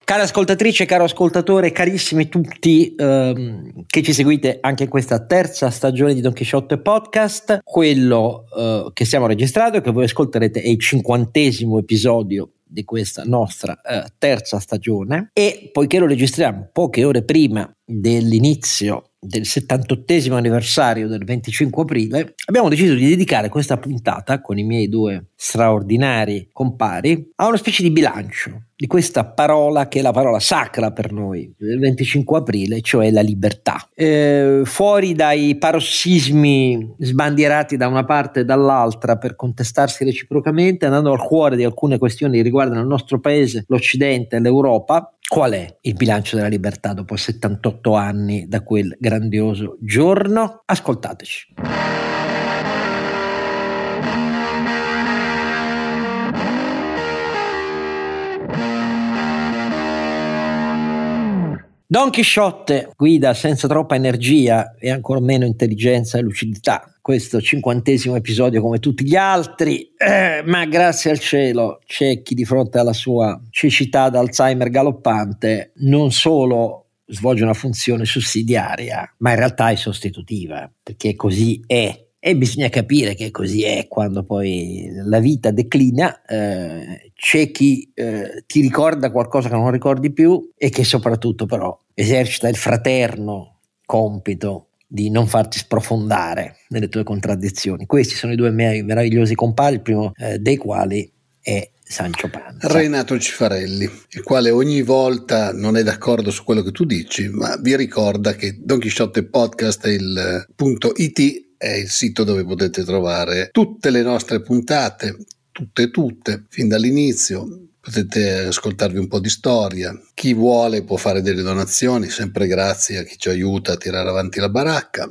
Cara ascoltatrice, caro ascoltatore, carissimi tutti che ci seguite anche in questa terza stagione di Don Chisciotte Podcast, quello che stiamo registrando e che voi ascolterete è il 50° episodio di questa nostra terza stagione, e poiché lo registriamo poche ore prima dell'inizio del 78° anniversario del 25 aprile, abbiamo deciso di dedicare questa puntata con i miei due straordinari compari a una specie di bilancio di questa parola che è la parola sacra per noi del 25 aprile, cioè la libertà. Fuori dai parossismi sbandierati da una parte e dall'altra per contestarsi reciprocamente, andando al cuore di alcune questioni che riguardano il nostro paese, l'Occidente e l'Europa, qual è il bilancio della libertà dopo 78 anni da quel grandioso giorno? Ascoltateci. Don Chisciotte guida senza troppa energia e ancora meno intelligenza e lucidità questo 50° episodio come tutti gli altri, ma grazie al cielo c'è chi di fronte alla sua cecità d'Alzheimer galoppante non solo svolge una funzione sussidiaria, ma in realtà è sostitutiva, perché così è. E bisogna capire che così è quando poi la vita declina, c'è chi ti ricorda qualcosa che non ricordi più e che soprattutto però esercita il fraterno compito di non farti sprofondare nelle tue contraddizioni. Questi sono i due miei meravigliosi compari, il primo dei quali è Sancio Panza. Renato Cifarelli, il quale ogni volta non è d'accordo su quello che tu dici, ma vi ricorda che Don Chisciotte Podcast è il .it, è il sito dove potete trovare tutte le nostre puntate, tutte, fin dall'inizio. Potete ascoltarvi un po' di storia. Chi vuole può fare delle donazioni, sempre grazie a chi ci aiuta a tirare avanti la baracca.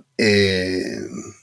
E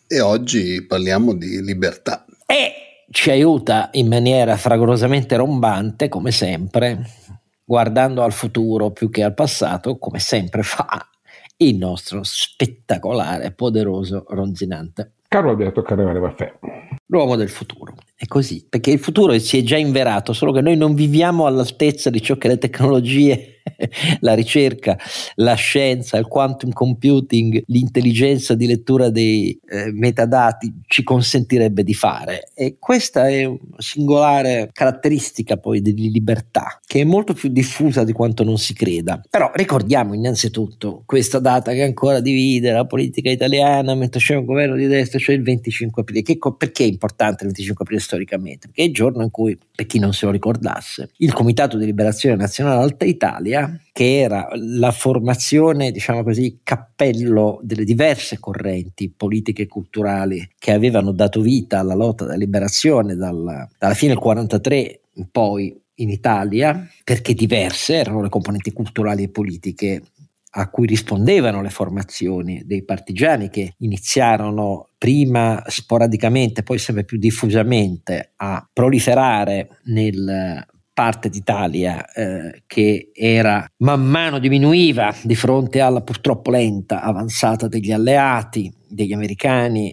oggi parliamo di libertà. E ci aiuta in maniera fragorosamente rombante, come sempre, guardando al futuro più che al passato, come sempre fa il nostro spettacolare, poderoso, ronzinante Carlo Alberto Carnevale Maffè, l'uomo del futuro. È così, perché il futuro si è già inverato, solo che noi non viviamo all'altezza di ciò che le tecnologie, la ricerca, la scienza, il quantum computing, l'intelligenza di lettura dei metadati ci consentirebbe di fare. E questa è una singolare caratteristica poi di libertà, che è molto più diffusa di quanto non si creda. Però ricordiamo innanzitutto questa data che ancora divide la politica italiana mentre c'è un governo di destra, cioè il 25 aprile. Perché è importante il 25 aprile storicamente? Perché è il giorno in cui, per chi non se lo ricordasse, il Comitato di Liberazione Nazionale Alta Italia, che era la formazione, diciamo così, cappello delle diverse correnti politiche e culturali che avevano dato vita alla lotta della liberazione dalla fine del 43 in poi in Italia, perché diverse erano le componenti culturali e politiche a cui rispondevano le formazioni dei partigiani, che iniziarono prima sporadicamente, poi sempre più diffusamente a proliferare nel parte d'Italia che era man mano diminuiva di fronte alla purtroppo lenta avanzata degli alleati, degli americani,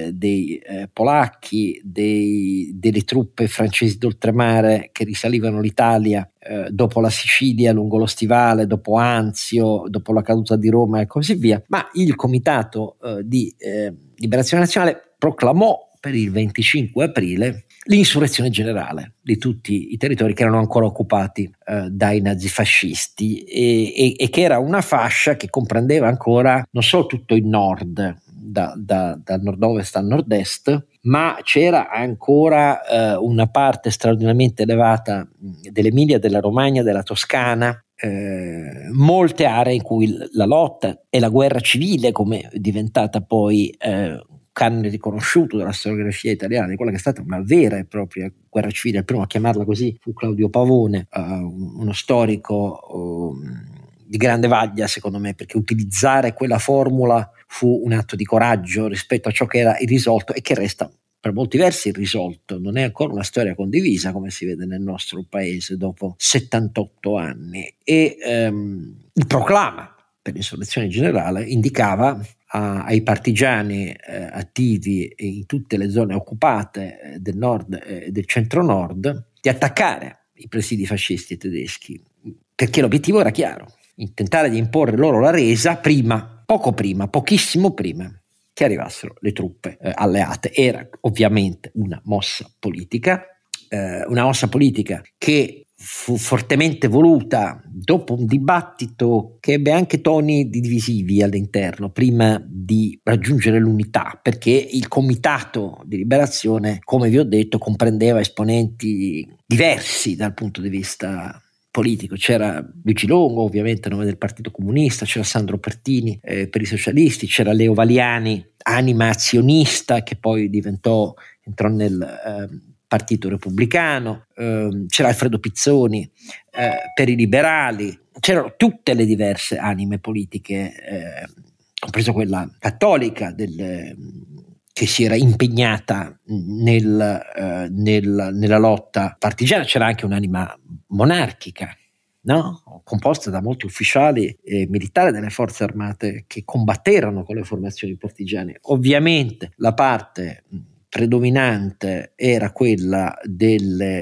dei polacchi, delle truppe francesi d'oltremare che risalivano l'Italia dopo la Sicilia lungo lo Stivale, dopo Anzio, dopo la caduta di Roma e così via. Ma il Comitato di Liberazione Nazionale proclamò per il 25 aprile l'insurrezione generale di tutti i territori che erano ancora occupati dai nazifascisti e che era una fascia che comprendeva ancora non solo tutto il nord, dal nord-ovest al nord-est, ma c'era ancora una parte straordinariamente elevata dell'Emilia, della Romagna, della Toscana, molte aree in cui la lotta e la guerra civile, come è diventata poi canone riconosciuto della storiografia italiana, di quella che è stata una vera e propria guerra civile. Il primo a chiamarla così fu Claudio Pavone, uno storico di grande vaglia secondo me, perché utilizzare quella formula fu un atto di coraggio rispetto a ciò che era irrisolto e che resta per molti versi irrisolto. Non è ancora una storia condivisa, come si vede nel nostro paese dopo 78 anni. E il proclama per l'insurrezione generale indicava ai partigiani attivi in tutte le zone occupate del nord e del centro-nord di attaccare i presidi fascisti tedeschi perché l'obiettivo era chiaro, tentare di imporre loro la resa pochissimo prima che arrivassero le truppe alleate. Era ovviamente una mossa politica che fu fortemente voluta dopo un dibattito che ebbe anche toni divisivi all'interno prima di raggiungere l'unità, perché il comitato di liberazione, come vi ho detto, comprendeva esponenti diversi dal punto di vista politico. C'era Luigi Longo, ovviamente a nome del Partito Comunista, c'era Sandro Pertini per i socialisti, c'era Leo Valiani, anima azionista che poi entrò nel Partito Repubblicano, c'era Alfredo Pizzoni per i liberali, c'erano tutte le diverse anime politiche, compreso quella cattolica che si era impegnata nella lotta partigiana. C'era anche un'anima monarchica, no? Composta da molti ufficiali militari delle forze armate che combatterono con le formazioni partigiane. Ovviamente la parte predominante era quella delle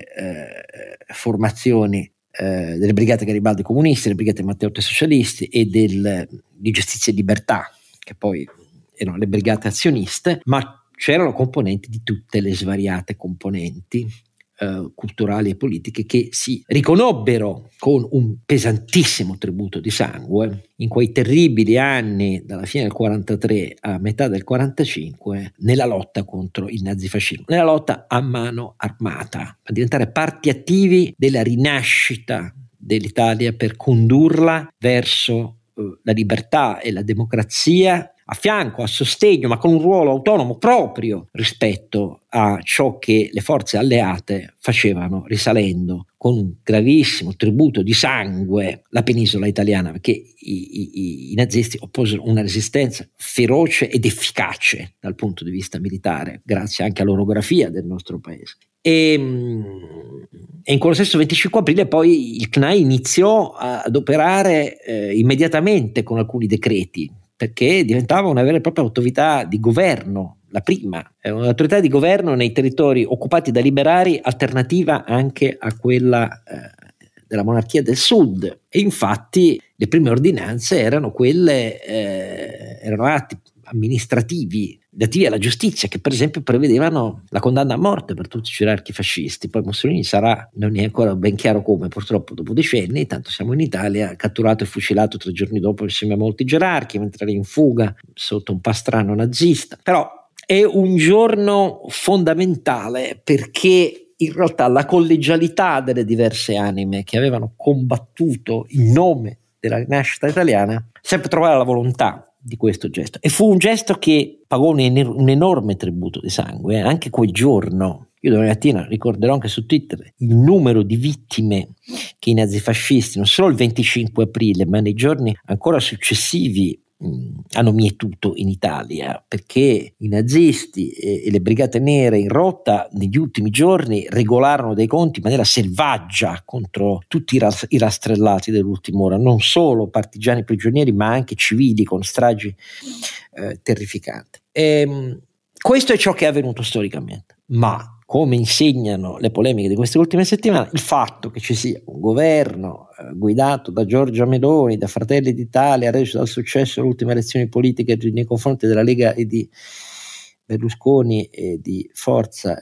formazioni delle brigate Garibaldi comunisti, delle brigate Matteotti socialisti e di Giustizia e Libertà, che poi erano le brigate azioniste, ma c'erano componenti di tutte le svariate componenti culturali e politiche che si riconobbero con un pesantissimo tributo di sangue in quei terribili anni dalla fine del 43 a metà del 45 nella lotta contro il nazifascismo, nella lotta a mano armata, a diventare parti attivi della rinascita dell'Italia per condurla verso la libertà e la democrazia, a fianco, a sostegno, ma con un ruolo autonomo proprio rispetto a ciò che le forze alleate facevano, risalendo con un gravissimo tributo di sangue la penisola italiana, perché i nazisti opposero una resistenza feroce ed efficace dal punto di vista militare, grazie anche all'orografia del nostro paese. E in quello stesso 25 aprile poi il CNAI iniziò ad operare immediatamente con alcuni decreti, perché diventava una vera e propria autorità di governo, la prima, un'autorità di governo nei territori occupati da liberali, alternativa anche a quella della monarchia del sud. E infatti le prime ordinanze erano atti amministrativi relativi alla giustizia, che per esempio prevedevano la condanna a morte per tutti i gerarchi fascisti. Poi Mussolini non è ancora ben chiaro come, purtroppo dopo decenni, tanto siamo in Italia, catturato e fucilato 3 giorni dopo insieme a molti gerarchi mentre era in fuga sotto un pastrano nazista. Però è un giorno fondamentale, perché in realtà la collegialità delle diverse anime che avevano combattuto in nome della rinascita italiana sempre trovava la volontà di questo gesto, e fu un gesto che pagò un enorme tributo di sangue. Anche quel giorno, io domani mattina ricorderò anche su Twitter il numero di vittime che i nazifascisti, non solo il 25 aprile ma nei giorni ancora successivi, hanno mietuto in Italia, perché i nazisti e le brigate nere in rotta negli ultimi giorni regolarono dei conti in maniera selvaggia contro tutti i rastrellati dell'ultima ora, non solo partigiani prigionieri ma anche civili, con stragi terrificanti. Questo è ciò che è avvenuto storicamente, ma come insegnano le polemiche di queste ultime settimane, il fatto che ci sia un governo guidato da Giorgia Meloni, da Fratelli d'Italia, reso dal successo alle ultime elezioni politiche nei confronti della Lega e di Berlusconi e di Forza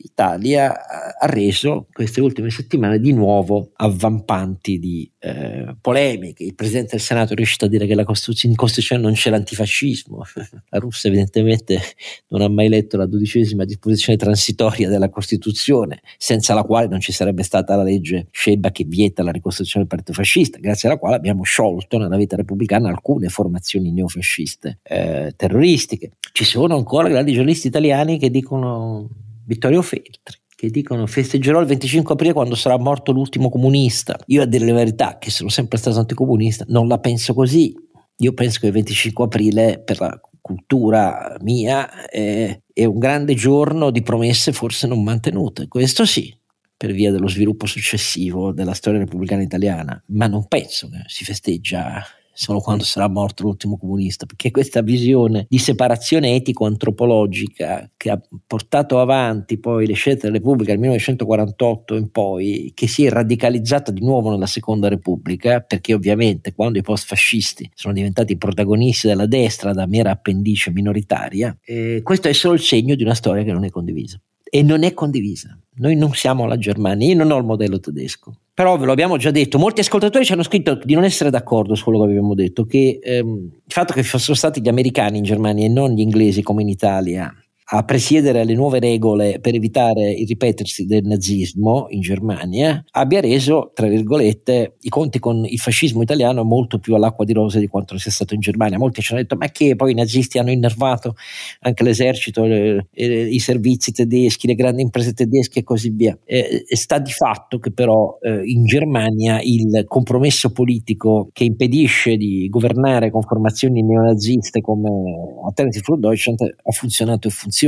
Italia, ha reso queste ultime settimane di nuovo avvampanti di polemiche. Il Presidente del Senato è riuscito a dire che in Costituzione non c'è l'antifascismo. La Russia evidentemente non ha mai letto la 12ª disposizione transitoria della Costituzione, senza la quale non ci sarebbe stata la legge Scelba che vieta la ricostruzione del partito fascista, grazie alla quale abbiamo sciolto nella vita repubblicana alcune formazioni neofasciste terroristiche. Ci sono ancora grandi giornalisti italiani che dicono, Vittorio Feltri, che dicono: festeggerò il 25 aprile quando sarà morto l'ultimo comunista. Io, a dire la verità, che sono sempre stato anticomunista, non la penso così. Io penso che il 25 aprile per la cultura mia è un grande giorno di promesse forse non mantenute, questo sì, per via dello sviluppo successivo della storia repubblicana italiana, ma non penso che si festeggia solo quando sarà morto l'ultimo comunista, perché questa visione di separazione etico-antropologica che ha portato avanti poi le scelte della Repubblica nel 1948 in poi, che si è radicalizzata di nuovo nella Seconda Repubblica, perché ovviamente quando i post-fascisti sono diventati protagonisti della destra da mera appendice minoritaria, questo è solo il segno di una storia che non è condivisa. E non è condivisa. Noi non siamo la Germania, io non ho il modello tedesco, però ve lo abbiamo già detto, molti ascoltatori ci hanno scritto di non essere d'accordo su quello che abbiamo detto, che il fatto che fossero stati gli americani in Germania e non gli inglesi come in Italia a presiedere alle nuove regole per evitare il ripetersi del nazismo in Germania abbia reso, tra virgolette, i conti con il fascismo italiano molto più all'acqua di rose di quanto sia stato in Germania. Molti ci hanno detto ma che poi i nazisti hanno innervato anche l'esercito, i servizi tedeschi, le grandi imprese tedesche e così via. Sta di fatto che però in Germania il compromesso politico che impedisce di governare con formazioni neonaziste come Alternative für Deutschland ha funzionato e funziona.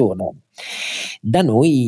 Da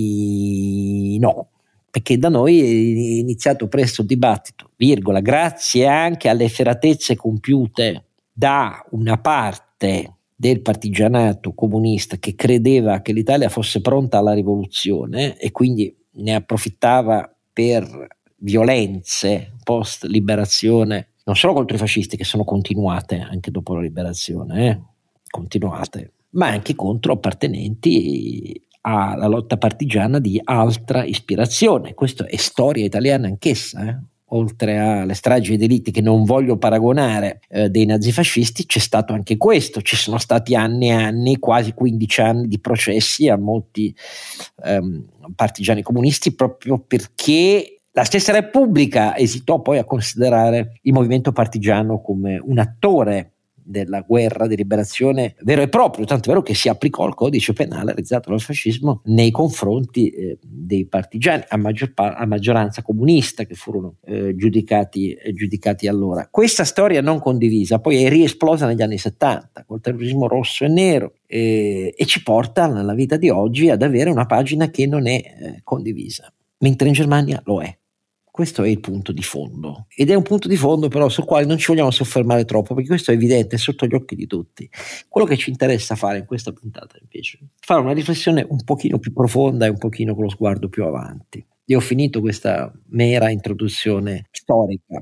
noi no, perché da noi è iniziato presto il dibattito, virgola, grazie anche alle efferatezze compiute da una parte del partigianato comunista che credeva che l'Italia fosse pronta alla rivoluzione e quindi ne approfittava per violenze post liberazione, non solo contro i fascisti che sono continuate anche dopo la liberazione, continuate, ma anche contro appartenenti alla lotta partigiana di altra ispirazione. Questa è storia italiana anch'essa, oltre alle stragi ed delitti che non voglio paragonare dei nazifascisti, c'è stato anche questo, ci sono stati anni e anni, quasi 15 anni di processi a molti partigiani comunisti proprio perché la stessa Repubblica esitò poi a considerare il movimento partigiano come un attore della guerra di liberazione vero e proprio, tanto è vero che si applicò il codice penale realizzato dal fascismo nei confronti dei partigiani a maggioranza comunista che furono giudicati allora. Questa storia non condivisa poi è riesplosa negli anni 70 col terrorismo rosso e nero e ci porta nella vita di oggi ad avere una pagina che non è condivisa, mentre in Germania lo è. Questo è il punto di fondo ed è un punto di fondo però sul quale non ci vogliamo soffermare troppo perché questo è evidente, è sotto gli occhi di tutti. Quello che ci interessa fare in questa puntata invece è fare una riflessione un pochino più profonda e un pochino con lo sguardo più avanti. Io ho finito questa mera introduzione storica.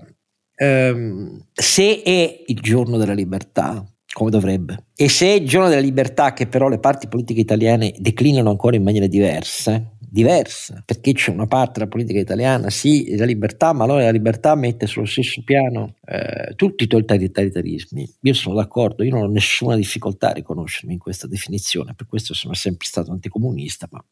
Se è il giorno della libertà, come dovrebbe, e se è il giorno della libertà che però le parti politiche italiane declinano ancora in maniere diversa, perché c'è una parte della politica italiana, sì, la libertà, ma allora la libertà mette sullo stesso piano tutti i totalitarismi. Io sono d'accordo, io non ho nessuna difficoltà a riconoscermi in questa definizione, per questo sono sempre stato anticomunista, ma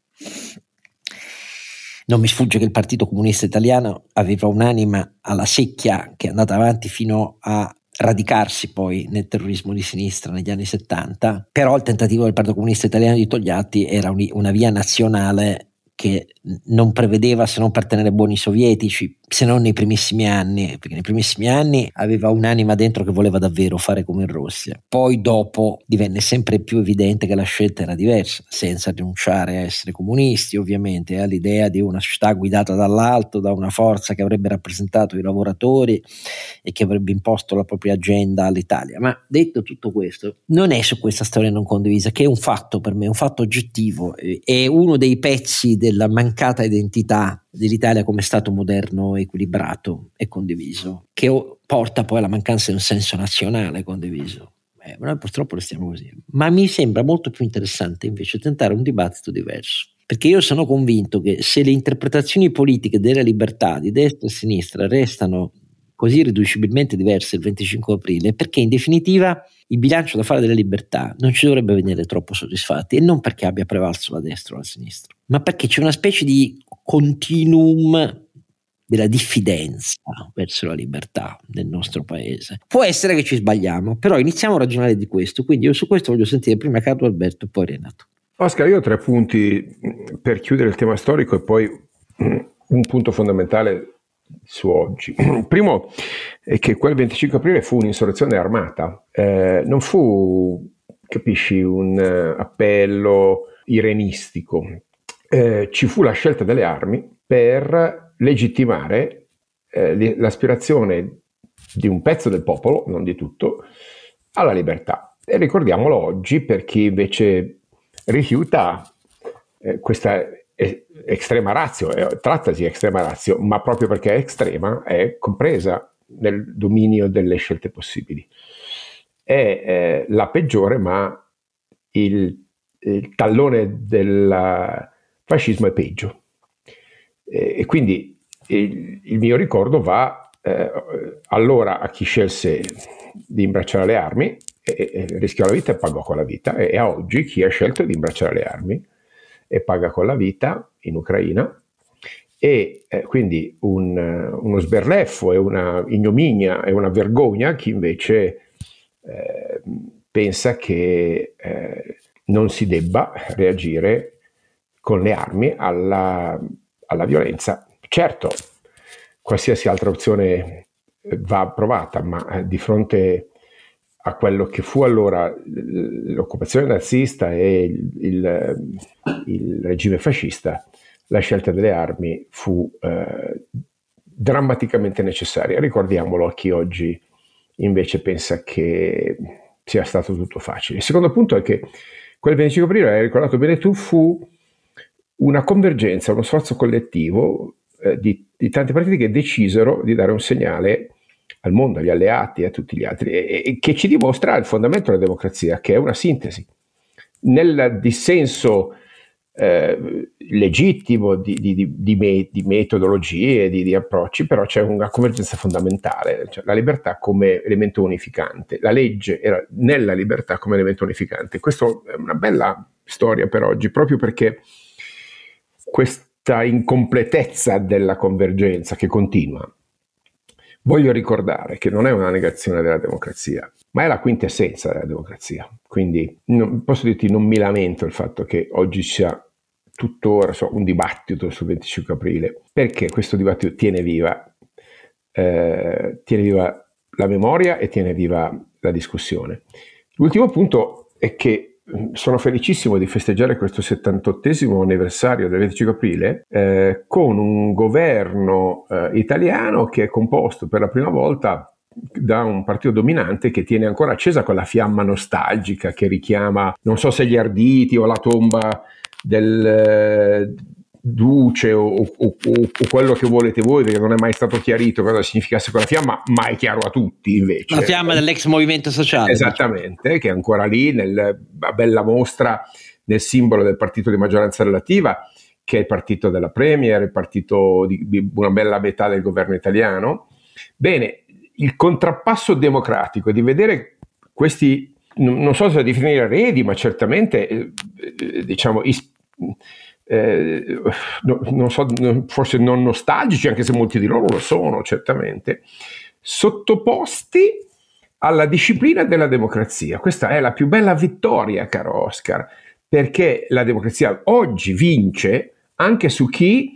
non mi sfugge che il Partito Comunista Italiano aveva un'anima alla secchia che è andata avanti fino a radicarsi poi nel terrorismo di sinistra negli anni 70, però il tentativo del Partito Comunista Italiano di Togliatti era una via nazionale che non prevedeva se non per tenere buoni i sovietici, se non nei primissimi anni, perché nei primissimi anni aveva un'anima dentro che voleva davvero fare come in Russia. Poi dopo divenne sempre più evidente che la scelta era diversa, senza rinunciare a essere comunisti ovviamente, all'idea di una società guidata dall'alto, da una forza che avrebbe rappresentato i lavoratori e che avrebbe imposto la propria agenda all'Italia. Ma detto tutto questo, non è su questa storia non condivisa, che è un fatto per me, un fatto oggettivo, è uno dei pezzi della mancata identità dell'Italia come Stato moderno, equilibrato e condiviso, che porta poi alla mancanza di un senso nazionale condiviso. Noi purtroppo restiamo così. Ma mi sembra molto più interessante invece tentare un dibattito diverso, perché io sono convinto che se le interpretazioni politiche della libertà di destra e sinistra restano così irriducibilmente diverse il 25 aprile, perché in definitiva il bilancio da fare delle libertà non ci dovrebbe vedere troppo soddisfatti, e non perché abbia prevalso la destra o la sinistra, ma perché c'è una specie di continuum della diffidenza verso la libertà del nostro paese. Può essere che ci sbagliamo, però iniziamo a ragionare di questo, quindi io su questo voglio sentire prima Carlo Alberto e poi Renato. Oscar, io ho 3 punti per chiudere il tema storico e poi un punto fondamentale su oggi. Il primo è che quel 25 aprile fu un'insurrezione armata, non fu, capisci, un appello irenistico, ci fu la scelta delle armi per legittimare l'aspirazione di un pezzo del popolo, non di tutto, alla libertà. E ricordiamolo oggi per chi invece rifiuta questa estrema ratio, trattasi estrema ratio, ma proprio perché è estrema è compresa nel dominio delle scelte possibili. È la peggiore, ma il tallone del fascismo è peggio. E quindi il mio ricordo va allora a chi scelse di imbracciare le armi e rischiò la vita e pagò con la vita, e a oggi chi ha scelto di imbracciare le armi e paga con la vita in Ucraina, e quindi uno sberleffo e una ignominia e una vergogna chi invece pensa che non si debba reagire con le armi alla violenza. Certo, qualsiasi altra opzione va provata, ma di fronte a quello che fu allora l'occupazione nazista e il regime fascista, la scelta delle armi fu drammaticamente necessaria. Ricordiamolo a chi oggi invece pensa che sia stato tutto facile. Il secondo punto è che quel 25 aprile, hai ricordato bene tu, fu una convergenza, uno sforzo collettivo di tanti partiti che decisero di dare un segnale al mondo, agli alleati e a tutti gli altri, e che ci dimostra il fondamento della democrazia, che è una sintesi. Nel dissenso legittimo di metodologie, di approcci, però c'è una convergenza fondamentale, cioè la libertà come elemento unificante, la legge era nella libertà come elemento unificante. Questa è una bella storia per oggi, proprio perché questa incompletezza della convergenza che continua. Voglio ricordare che non è una negazione della democrazia, ma è la quintessenza della democrazia. Quindi posso dirti, non mi lamento il fatto che oggi sia tuttora un dibattito sul 25 aprile, perché questo dibattito tiene viva la memoria e tiene viva la discussione. L'ultimo punto è che sono felicissimo di festeggiare questo 78esimo anniversario del 25 aprile con un governo italiano che è composto per la prima volta da un partito dominante che tiene ancora accesa quella fiamma nostalgica che richiama, non so se gli arditi o la tomba del duce o quello che volete voi, perché non è mai stato chiarito cosa significasse quella fiamma, ma è chiaro a tutti invece. La fiamma dell'ex movimento sociale. Esattamente, che è ancora lì, nella bella mostra, nel simbolo del partito di maggioranza relativa, che è il partito della Premier, il partito di una bella metà del governo italiano. Bene, il contrappasso democratico è di vedere questi, non so se definire eredi, ma certamente diciamo non so, forse non nostalgici, anche se molti di loro lo sono certamente, sottoposti alla disciplina della democrazia. Questa è la più bella vittoria, caro Oscar, perché la democrazia oggi vince anche su chi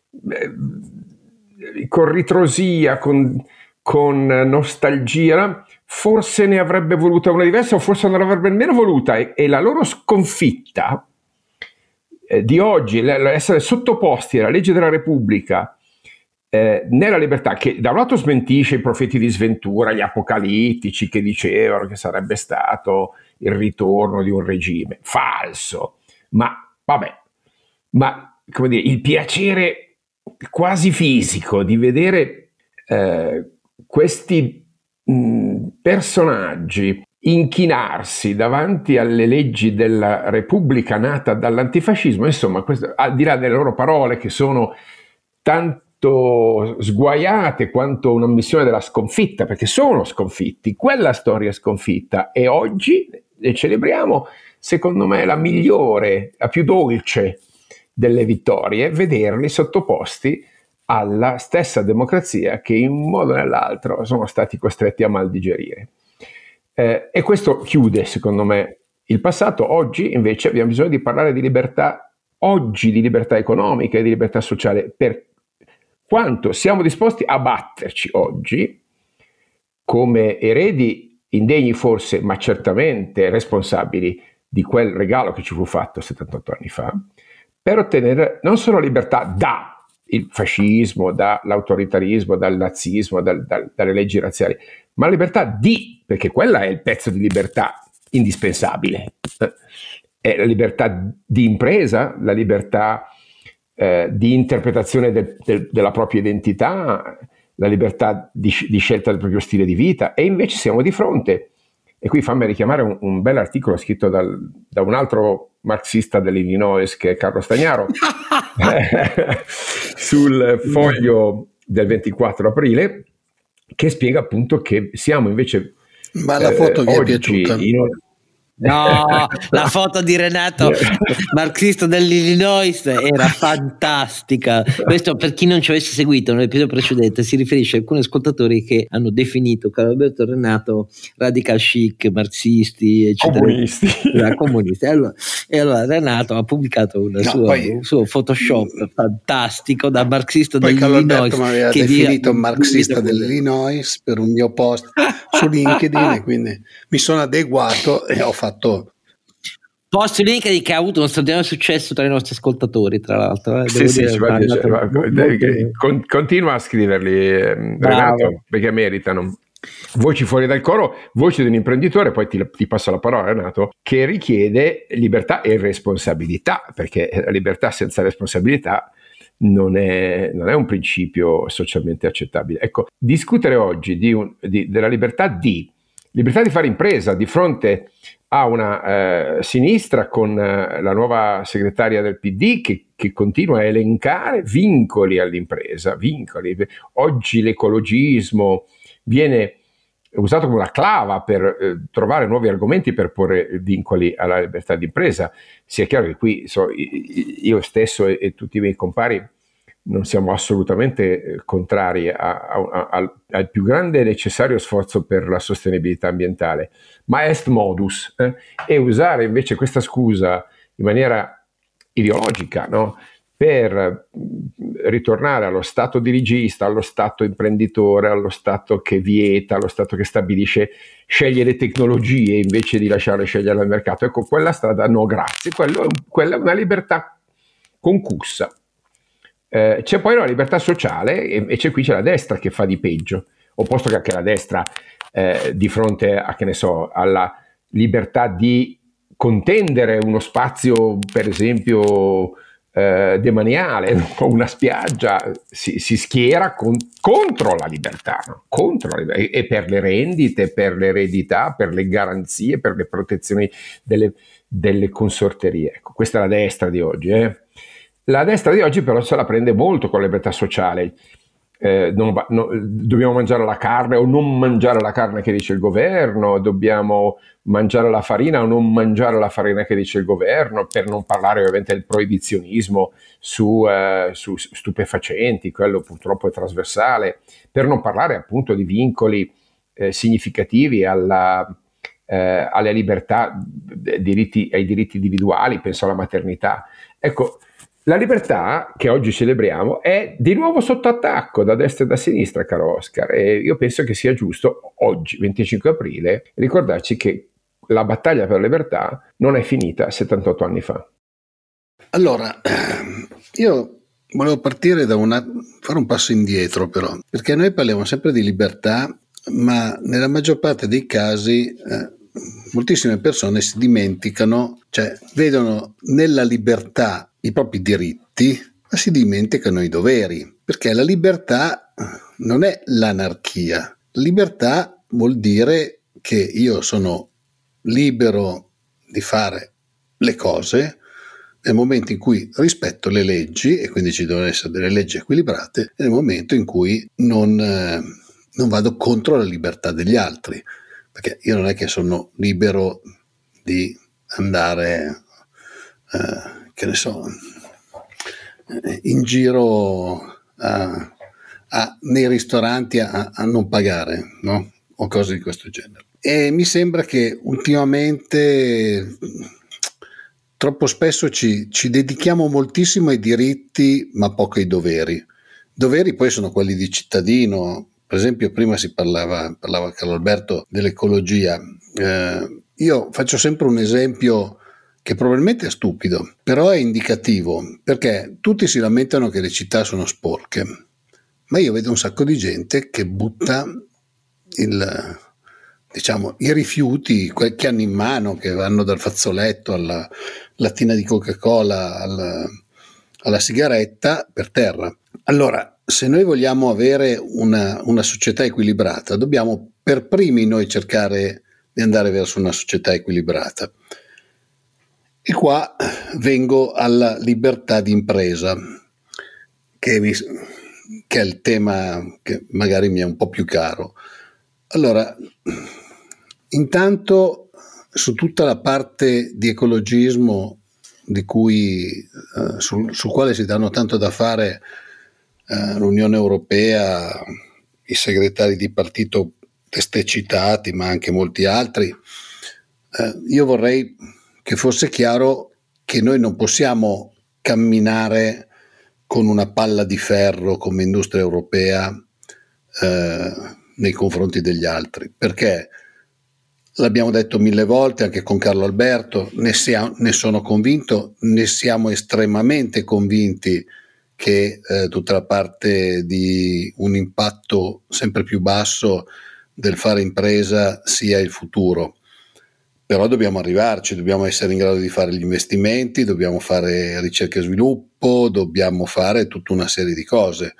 con ritrosia, con nostalgia forse ne avrebbe voluta una diversa o forse non l'avrebbe nemmeno voluta, e la loro sconfitta di oggi, essere sottoposti alla legge della Repubblica nella libertà, che da un lato smentisce i profeti di sventura, gli apocalittici che dicevano che sarebbe stato il ritorno di un regime falso, ma vabbè, ma come dire, il piacere quasi fisico di vedere questi personaggi inchinarsi davanti alle leggi della Repubblica nata dall'antifascismo, insomma, questo, al di là delle loro parole che sono tanto sguaiate quanto un'ammissione della sconfitta, perché sono sconfitti, quella storia è sconfitta, e oggi le celebriamo, secondo me, la migliore, la più dolce delle vittorie, vederli sottoposti alla stessa democrazia che in un modo o nell'altro sono stati costretti a maldigerire. E questo chiude, secondo me, il passato. Oggi invece abbiamo bisogno di parlare di libertà, oggi di libertà economica e di libertà sociale, per quanto siamo disposti a batterci oggi come eredi indegni forse, ma certamente responsabili di quel regalo che ci fu fatto 78 anni fa, per ottenere non solo libertà da il fascismo, dall'autoritarismo, dal nazismo, dalle leggi razziali, ma la libertà perché quella è il pezzo di libertà indispensabile, è la libertà di impresa, la libertà di interpretazione della propria identità, la libertà di scelta del proprio stile di vita, e invece siamo di fronte, e qui fammi richiamare un bel articolo scritto da un altro marxista dell'Illinois, che è Carlo Stagnaro, sul Foglio del 24 aprile, che spiega appunto che siamo invece ma la foto vi è piaciuta? No, la foto di Renato marxista dell'Illinois era fantastica. Questo, per chi non ci avesse seguito nell'episodio precedente, si riferisce a alcuni ascoltatori che hanno definito Carlo Alberto e Renato radical chic, marxisti, eccetera, comunisti. E allora Renato ha pubblicato un suo Photoshop fantastico da marxista dell'Illinois. Carlo Alberto mi aveva definito marxista dell'Illinois per un mio post su LinkedIn, e quindi mi sono adeguato e ho fatto post LinkedIn che ha avuto uno straordinario successo tra i nostri ascoltatori, tra l'altro. Continua a scriverli, Renato, perché meritano. Voci fuori dal coro, voci di un imprenditore, poi ti passo la parola, Renato, che richiede libertà e responsabilità, perché la libertà senza responsabilità non è un principio socialmente accettabile. Ecco, discutere oggi della libertà di fare impresa di fronte a una sinistra con la nuova segretaria del PD che continua a elencare vincoli all'impresa, vincoli. Oggi l'ecologismo viene usato come una clava per trovare nuovi argomenti per porre vincoli alla libertà di impresa. Sia chiaro che qui io stesso e tutti i miei compari non siamo assolutamente contrari al più grande e necessario sforzo per la sostenibilità ambientale, ma est modus, e usare invece questa scusa in maniera ideologica, no? Per ritornare allo stato dirigista, allo stato imprenditore, allo stato che vieta, allo stato che stabilisce, sceglie le tecnologie invece di lasciarle scegliere al mercato. Ecco, quella strada no grazie, quella è una libertà concussa. C'è poi la libertà sociale e c'è la destra che fa di peggio, opposto che anche la destra di fronte a, che ne so, alla libertà di contendere uno spazio, per esempio demaniale o una spiaggia, si schiera contro la libertà, no? E per le rendite, per l'eredità, per le garanzie, per le protezioni delle consorterie. Ecco, questa è la destra di oggi. La destra di oggi però se la prende molto con la libertà sociale. Dobbiamo mangiare la carne o non mangiare la carne che dice il governo, dobbiamo mangiare la farina o non mangiare la farina che dice il governo, per non parlare ovviamente del proibizionismo su stupefacenti, quello purtroppo è trasversale, per non parlare appunto di vincoli significativi alle libertà, ai diritti individuali, penso alla maternità. Ecco, la libertà che oggi celebriamo è di nuovo sotto attacco da destra e da sinistra, caro Oscar, e io penso che sia giusto oggi, 25 aprile, ricordarci che la battaglia per la libertà non è finita 78 anni fa. Allora, io volevo partire fare un passo indietro però, perché noi parliamo sempre di libertà, ma nella maggior parte dei casi moltissime persone si dimenticano, cioè vedono nella libertà i propri diritti, ma si dimenticano i doveri, perché la libertà non è l'anarchia. La libertà vuol dire che io sono libero di fare le cose nel momento in cui rispetto le leggi, e quindi ci devono essere delle leggi equilibrate, nel momento in cui non vado contro la libertà degli altri, perché io non è che sono libero di andare che ne so, in giro nei ristoranti a non pagare, no? O cose di questo genere. E mi sembra che ultimamente troppo spesso ci dedichiamo moltissimo ai diritti ma poco ai doveri. I doveri poi sono quelli di cittadino. Per esempio prima parlava Carlo Alberto dell'ecologia. Io faccio sempre un esempio che probabilmente è stupido, però è indicativo, perché tutti si lamentano che le città sono sporche, ma io vedo un sacco di gente che butta i rifiuti che hanno in mano, che vanno dal fazzoletto alla lattina di Coca-Cola alla sigaretta per terra. Allora, se noi vogliamo avere una società equilibrata, dobbiamo per primi noi cercare di andare verso una società equilibrata. E qua vengo alla libertà di impresa, che è il tema che magari mi è un po' più caro. Allora, intanto su tutta la parte di ecologismo di cui, sul quale si danno tanto da fare l'Unione Europea, i segretari di partito testé citati, ma anche molti altri, io vorrei che fosse chiaro che noi non possiamo camminare con una palla di ferro come industria europea nei confronti degli altri, perché l'abbiamo detto 1000 volte anche con Carlo Alberto, ne sono convinto, ne siamo estremamente convinti che tutta la parte di un impatto sempre più basso del fare impresa sia il futuro. Però dobbiamo arrivarci, dobbiamo essere in grado di fare gli investimenti, dobbiamo fare ricerca e sviluppo, dobbiamo fare tutta una serie di cose.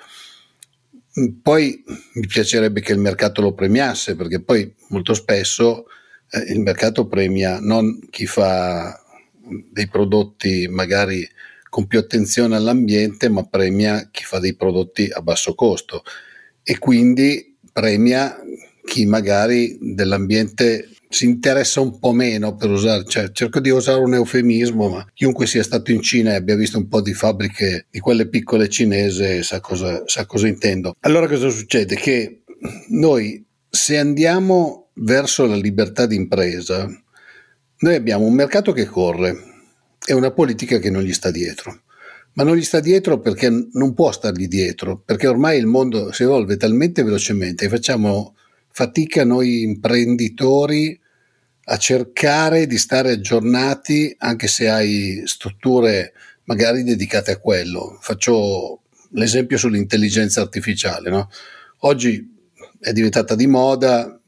Poi mi piacerebbe che il mercato lo premiasse, perché poi molto spesso il mercato premia non chi fa dei prodotti magari con più attenzione all'ambiente, ma premia chi fa dei prodotti a basso costo, e quindi premia chi magari dell'ambiente si interessa un po' meno, per usare, cerco di usare un eufemismo, ma chiunque sia stato in Cina e abbia visto un po' di fabbriche di quelle piccole cinese sa cosa intendo. Allora cosa succede? Che noi, se andiamo verso la libertà di impresa, noi abbiamo un mercato che corre e una politica che non gli sta dietro. Ma non gli sta dietro perché non può stargli dietro, perché ormai il mondo si evolve talmente velocemente e facciamo fatica noi imprenditori a cercare di stare aggiornati, anche se hai strutture magari dedicate a quello. Faccio l'esempio sull'intelligenza artificiale, no? Oggi è diventata di moda,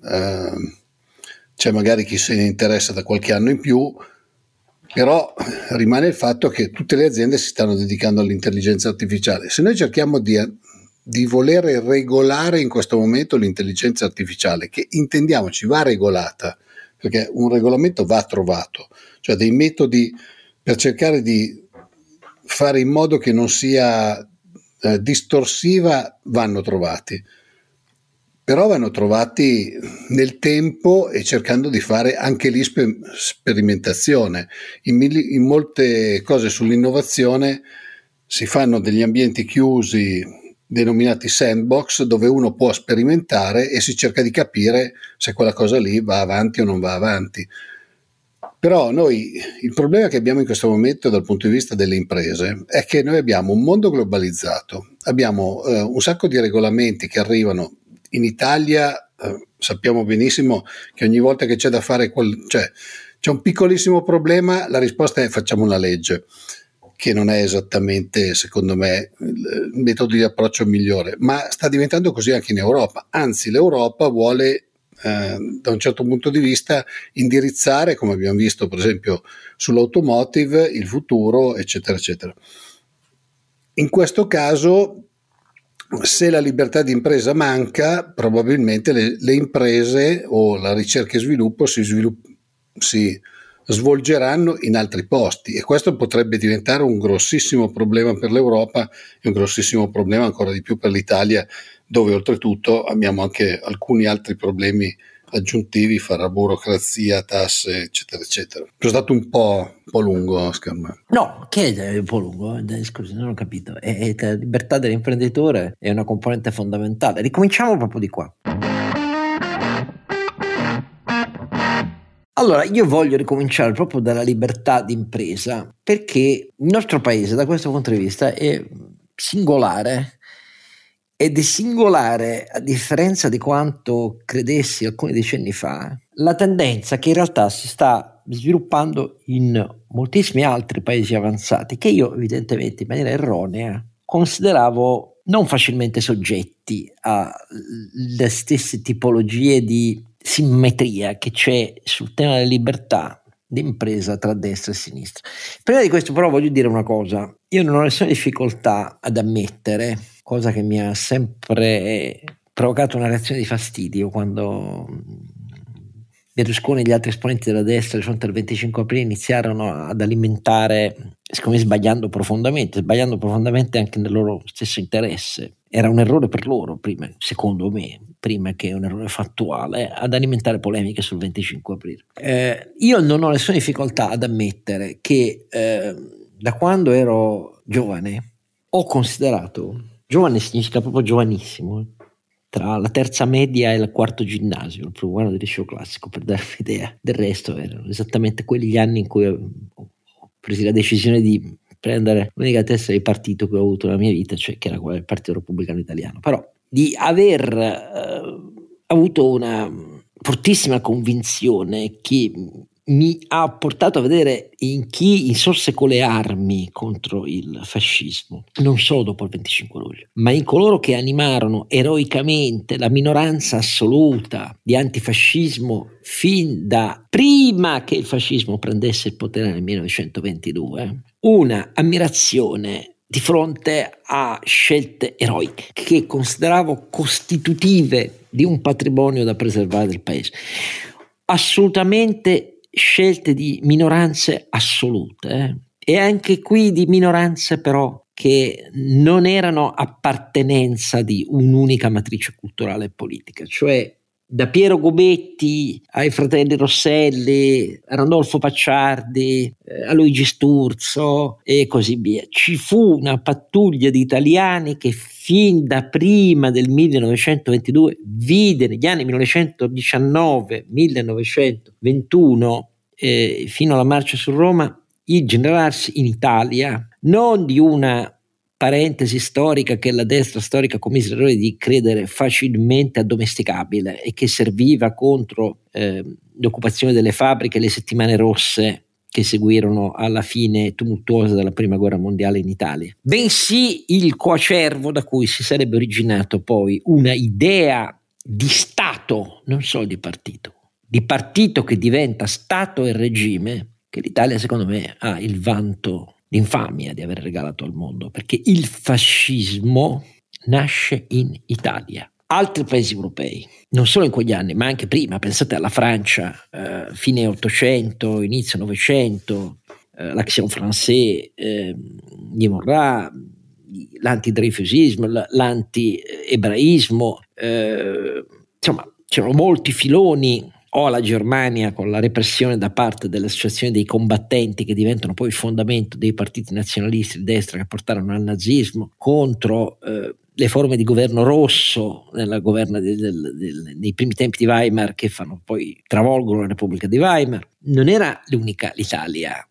c'è magari chi se ne interessa da qualche anno in più, però rimane il fatto che tutte le aziende si stanno dedicando all'intelligenza artificiale. Se noi cerchiamo di voler regolare in questo momento l'intelligenza artificiale, che intendiamoci va regolata, perché un regolamento va trovato, cioè dei metodi per cercare di fare in modo che non sia distorsiva vanno trovati, però vanno trovati nel tempo e cercando di fare anche lì sperimentazione. In molte cose sull'innovazione si fanno degli ambienti chiusi denominati sandbox, dove uno può sperimentare e si cerca di capire se quella cosa lì va avanti o non va avanti. Però noi, il problema che abbiamo in questo momento dal punto di vista delle imprese è che noi abbiamo un mondo globalizzato, abbiamo un sacco di regolamenti che arrivano in Italia, sappiamo benissimo che ogni volta che c'è da fare c'è un piccolissimo problema, la risposta è facciamo una legge, che non è esattamente, secondo me, il metodo di approccio migliore, ma sta diventando così anche in Europa. Anzi, l'Europa vuole, da un certo punto di vista, indirizzare, come abbiamo visto per esempio sull'automotive, il futuro, eccetera, eccetera. In questo caso, se la libertà di impresa manca, probabilmente le imprese o la ricerca e sviluppo si svolgeranno in altri posti, e questo potrebbe diventare un grossissimo problema per l'Europa e un grossissimo problema ancora di più per l'Italia, dove oltretutto abbiamo anche alcuni altri problemi aggiuntivi fra burocrazia, tasse, eccetera, eccetera. Sono stato un po' lungo, Oscar. No, che è un po' lungo? Scusi, non ho capito. La libertà dell'imprenditore è una componente fondamentale. Ricominciamo proprio di qua. Allora, io voglio ricominciare proprio dalla libertà di impresa, perché il nostro paese, da questo punto di vista, è singolare. Ed è singolare, a differenza di quanto credessi alcuni decenni fa, la tendenza che in realtà si sta sviluppando in moltissimi altri paesi avanzati che io evidentemente in maniera erronea consideravo non facilmente soggetti alle stesse tipologie di simmetria che c'è sul tema della libertà d'impresa tra destra e sinistra. Prima di questo però voglio dire una cosa: io non ho nessuna difficoltà ad ammettere, cosa che mi ha sempre provocato una reazione di fastidio quando Berlusconi e gli altri esponenti della destra di fronte al 25 aprile iniziarono ad alimentare, secondo me sbagliando profondamente anche nel loro stesso interesse. Era un errore per loro, prima, secondo me, prima che un errore fattuale, ad alimentare polemiche sul 25 aprile. Io non ho nessuna difficoltà ad ammettere che da quando ero giovane ho considerato, giovane significa proprio giovanissimo, tra la terza media e il quarto ginnasio, il primo anno del liceo classico, per darvi un'idea. Del resto erano esattamente quegli anni in cui ho preso la decisione di prendere l'unica testa di partito che ho avuto nella mia vita, cioè che era quella del Partito Repubblicano Italiano, però di aver avuto una fortissima convinzione che mi ha portato a vedere in chi insorse con le armi contro il fascismo, non solo dopo il 25 luglio, ma in coloro che animarono eroicamente la minoranza assoluta di antifascismo fin da prima che il fascismo prendesse il potere nel 1922, una ammirazione di fronte a scelte eroiche che consideravo costitutive di un patrimonio da preservare del paese. Assolutamente scelte di minoranze assolute, e anche qui di minoranze però che non erano appartenenza di un'unica matrice culturale e politica, cioè da Piero Gobetti ai fratelli Rosselli, a Randolfo Pacciardi, a Luigi Sturzo e così via. Ci fu una pattuglia di italiani che fin da prima del 1922 vide negli anni 1919-1921 fino alla marcia su Roma il generarsi in Italia non di una parentesi storica che la destra storica commise l'errore di credere facilmente addomesticabile e che serviva contro l'occupazione delle fabbriche e le settimane rosse che seguirono alla fine tumultuosa della prima guerra mondiale in Italia, bensì il coacervo da cui si sarebbe originato poi una idea di Stato, non solo di partito che diventa Stato e regime, che l'Italia secondo me ha il vanto, l'infamia di aver regalato al mondo, perché il fascismo nasce in Italia. Altri paesi europei, non solo in quegli anni, ma anche prima, pensate alla Francia, fine 800, inizio 900, l'Action Française, Guy Morrat, l'antidreyfusismo, l'anti-ebraismo, insomma, c'erano molti filoni, o la Germania con la repressione da parte delle associazioni dei combattenti che diventano poi il fondamento dei partiti nazionalisti di destra che portarono al nazismo, contro le forme di governo rosso nella governo nei primi tempi di Weimar che travolgono la Repubblica di Weimar. Non era l'unica l'Italia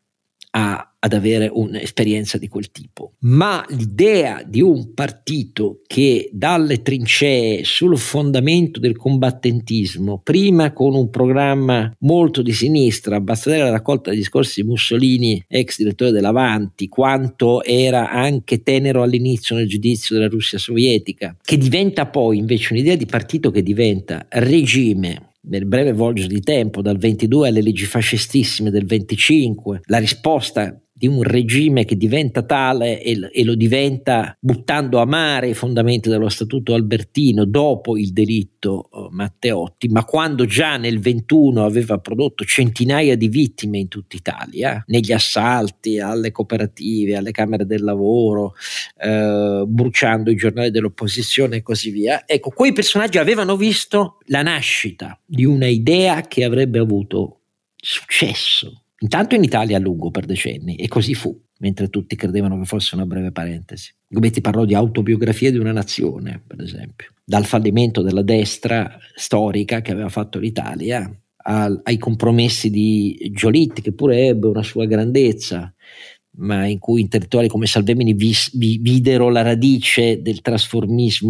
ad avere un'esperienza di quel tipo, ma l'idea di un partito che dalle trincee sul fondamento del combattentismo, prima con un programma molto di sinistra, basta vedere la raccolta dei discorsi di Mussolini, ex direttore dell'Avanti, quanto era anche tenero all'inizio nel giudizio della Russia sovietica, che diventa poi invece un'idea di partito che diventa regime nel breve volgere di tempo, dal 22 alle leggi fascistissime del 25, la risposta di un regime che diventa tale e lo diventa buttando a mare i fondamenti dello Statuto Albertino dopo il delitto Matteotti, ma quando già nel 21 aveva prodotto centinaia di vittime in tutta Italia, negli assalti alle cooperative, alle camere del lavoro, bruciando i giornali dell'opposizione e così via. Ecco, quei personaggi avevano visto la nascita di una idea che avrebbe avuto successo. Intanto in Italia a lungo per decenni, e così fu, mentre tutti credevano che fosse una breve parentesi. Gobetti parlò di autobiografia di una nazione, per esempio, dal fallimento della destra storica che aveva fatto l'Italia ai compromessi di Giolitti, che pure ebbe una sua grandezza, ma in cui intellettuali come Salvemini videro la radice del trasformismo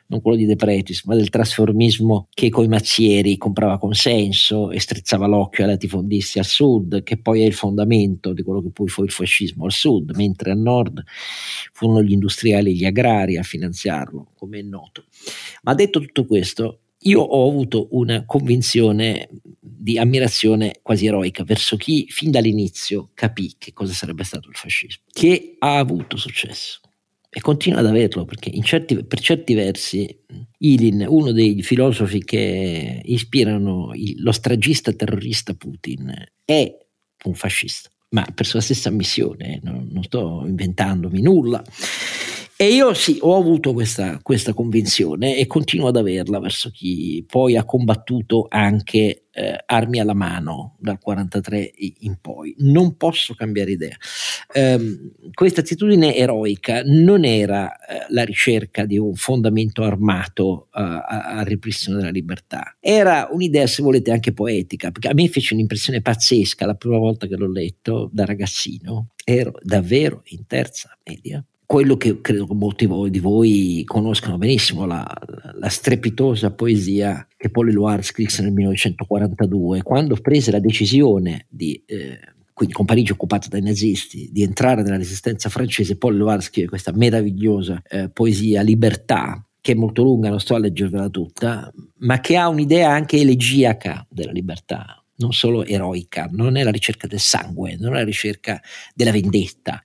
non quello di De Pretis, ma del trasformismo che coi mazzieri comprava consenso e strizzava l'occhio ai latifondisti al sud, che poi è il fondamento di quello che poi fu il fascismo al sud, mentre al nord furono gli industriali e gli agrari a finanziarlo, come è noto. Ma detto tutto questo, io ho avuto una convinzione di ammirazione quasi eroica verso chi fin dall'inizio capì che cosa sarebbe stato il fascismo, che ha avuto successo e continua ad averlo, perché per certi versi Ilyin, uno dei filosofi che ispirano lo stragista terrorista Putin, è un fascista, ma per sua stessa ammissione, non sto inventandomi nulla. E io sì, ho avuto questa convinzione e continuo ad averla verso chi poi ha combattuto anche armi alla mano dal 43 in poi. Non posso cambiare idea. Questa attitudine eroica non era la ricerca di un fondamento armato al ripristino della libertà. Era un'idea, se volete, anche poetica, perché a me fece un'impressione pazzesca la prima volta che l'ho letto da ragazzino. Ero davvero in terza media. Quello che credo che molti di voi conoscano benissimo, la strepitosa poesia che Paul Éluard scrisse nel 1942, quando prese la decisione di, quindi con Parigi occupata dai nazisti, di entrare nella resistenza francese. Paul Éluard scrive questa meravigliosa poesia Libertà, che è molto lunga, non sto a leggervela tutta, ma che ha un'idea anche elegiaca della libertà, non solo eroica. Non è la ricerca del sangue, non è la ricerca della vendetta,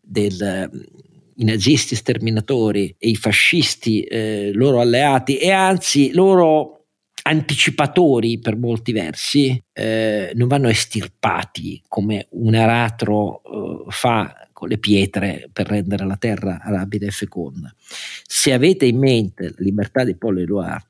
i nazisti sterminatori e i fascisti loro alleati, e anzi loro anticipatori per molti versi, non vanno estirpati come un aratro fa con le pietre per rendere la terra arabile e feconda. Se avete in mente la libertà di Paul Éluard,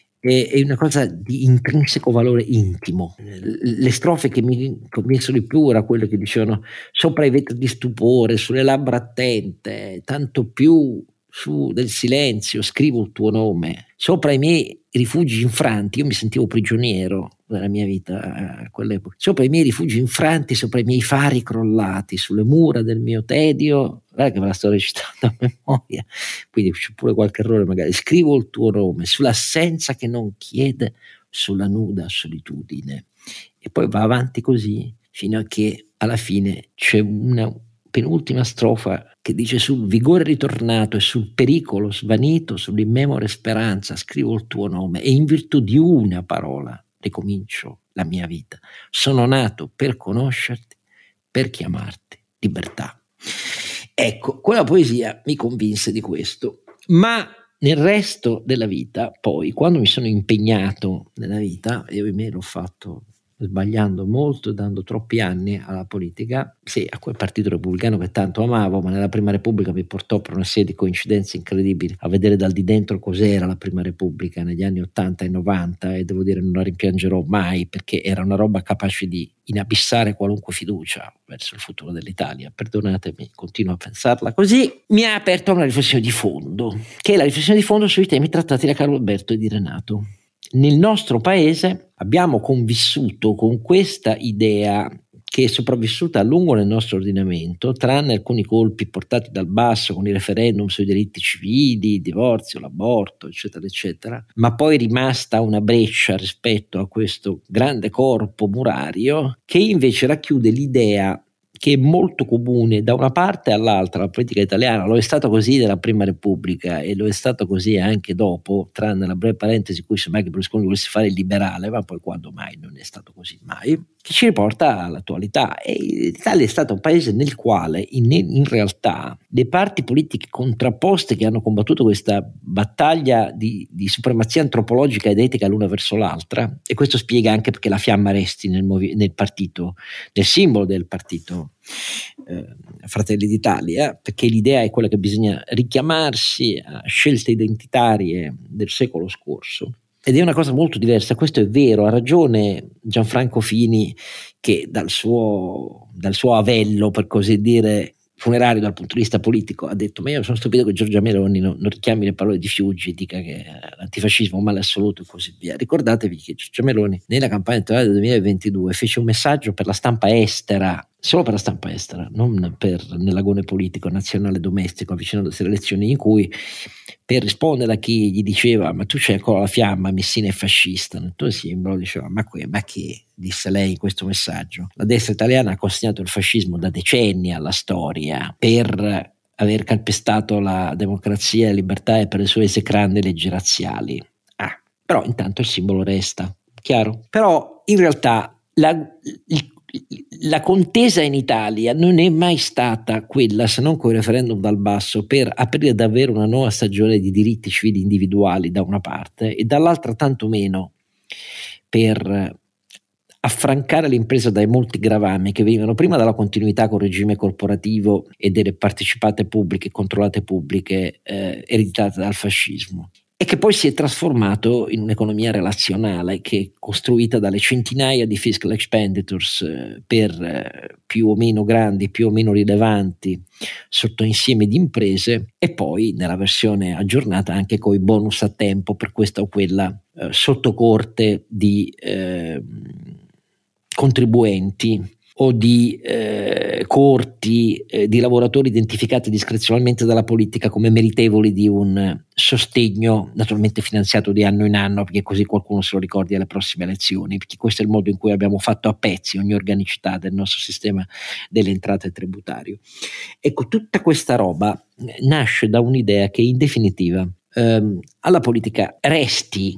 è una cosa di intrinseco valore intimo. Le strofe che mi convinsero di più erano quelle che dicevano: sopra i vetri di stupore, sulle labbra attente, tanto più su del silenzio scrivo il tuo nome, sopra i miei rifugi infranti. Io mi sentivo prigioniero della mia vita a quell'epoca. Sopra i miei rifugi infranti, sopra i miei fari crollati, sulle mura del mio tedio, guarda che me la sto recitando a memoria, quindi c'è pure qualche errore magari, scrivo il tuo nome sull'assenza che non chiede, sulla nuda solitudine. E poi va avanti così fino a che alla fine c'è una penultima strofa che dice: sul vigore ritornato e sul pericolo svanito, sull'immemore speranza scrivo il tuo nome, e in virtù di una parola ricomincio la mia vita. Sono nato per conoscerti, per chiamarti libertà. Ecco, quella poesia mi convinse di questo, ma nel resto della vita, poi, quando mi sono impegnato nella vita, e ahimè l'ho fatto sbagliando molto, dando troppi anni alla politica, sì, a quel partito repubblicano che tanto amavo, ma nella Prima Repubblica mi portò per una serie di coincidenze incredibili a vedere dal di dentro cos'era la Prima Repubblica negli anni 80 e 90, e devo dire non la rimpiangerò mai, perché era una roba capace di inabissare qualunque fiducia verso il futuro dell'Italia. Perdonatemi, continuo a pensarla così. Mi ha aperto una riflessione di fondo, che è la riflessione di fondo sui temi trattati da Carlo Alberto e di Renato. Nel nostro paese abbiamo convissuto con questa idea che è sopravvissuta a lungo nel nostro ordinamento, tranne alcuni colpi portati dal basso con i referendum sui diritti civili, il divorzio, l'aborto, eccetera, eccetera, ma poi è rimasta una breccia rispetto a questo grande corpo murario che invece racchiude l'idea che è molto comune da una parte all'altra la politica italiana. Lo è stato così nella Prima Repubblica e lo è stato così anche dopo, tranne la breve parentesi in cui semmai che Berlusconi volesse fare il liberale, ma poi quando mai non è stato così mai, che ci riporta all'attualità. E l'Italia è stato un paese nel quale in realtà le parti politiche contrapposte che hanno combattuto questa battaglia di supremazia antropologica ed etica l'una verso l'altra, e questo spiega anche perché la fiamma resti nel partito, nel simbolo del partito Fratelli d'Italia, perché l'idea è quella che bisogna richiamarsi a scelte identitarie del secolo scorso. Ed è una cosa molto diversa, questo è vero, ha ragione Gianfranco Fini, che dal suo avello, per così dire, funerario dal punto di vista politico, ha detto: ma io sono stupito che Giorgia Meloni non richiami le parole di Fiuggi, dica che l'antifascismo è un male assoluto e così via. Ricordatevi che Giorgia Meloni nella campagna elettorale del 2022 fece un messaggio per la stampa estera solo per la stampa estera, non per nell'agone politico nazionale domestico, avvicinandosi alle elezioni, in cui per rispondere a chi gli diceva ma tu c'hai ancora la fiamma, Messina è fascista, tu Simbolo diceva ma che, disse lei in questo messaggio, la destra italiana ha consegnato il fascismo da decenni alla storia per aver calpestato la democrazia e la libertà e per le sue esecrande leggi razziali. Però intanto il simbolo resta, chiaro? Però in realtà la contesa in Italia non è mai stata quella, se non con il referendum dal basso, per aprire davvero una nuova stagione di diritti civili individuali da una parte e dall'altra tantomeno per affrancare l'impresa dai molti gravami che venivano prima dalla continuità col regime corporativo e delle partecipate pubbliche, controllate pubbliche, ereditate dal fascismo, e che poi si è trasformato in un'economia relazionale che è costruita dalle centinaia di fiscal expenditures per più o meno grandi, più o meno rilevanti sotto insieme di imprese, e poi nella versione aggiornata anche con i bonus a tempo per questa o quella sottocorte di contribuenti o di corti di lavoratori identificati discrezionalmente dalla politica come meritevoli di un sostegno naturalmente finanziato di anno in anno, perché così qualcuno se lo ricordi alle prossime elezioni, perché questo è il modo in cui abbiamo fatto a pezzi ogni organicità del nostro sistema delle entrate tributario. Ecco, tutta questa roba nasce da un'idea che in definitiva alla politica resti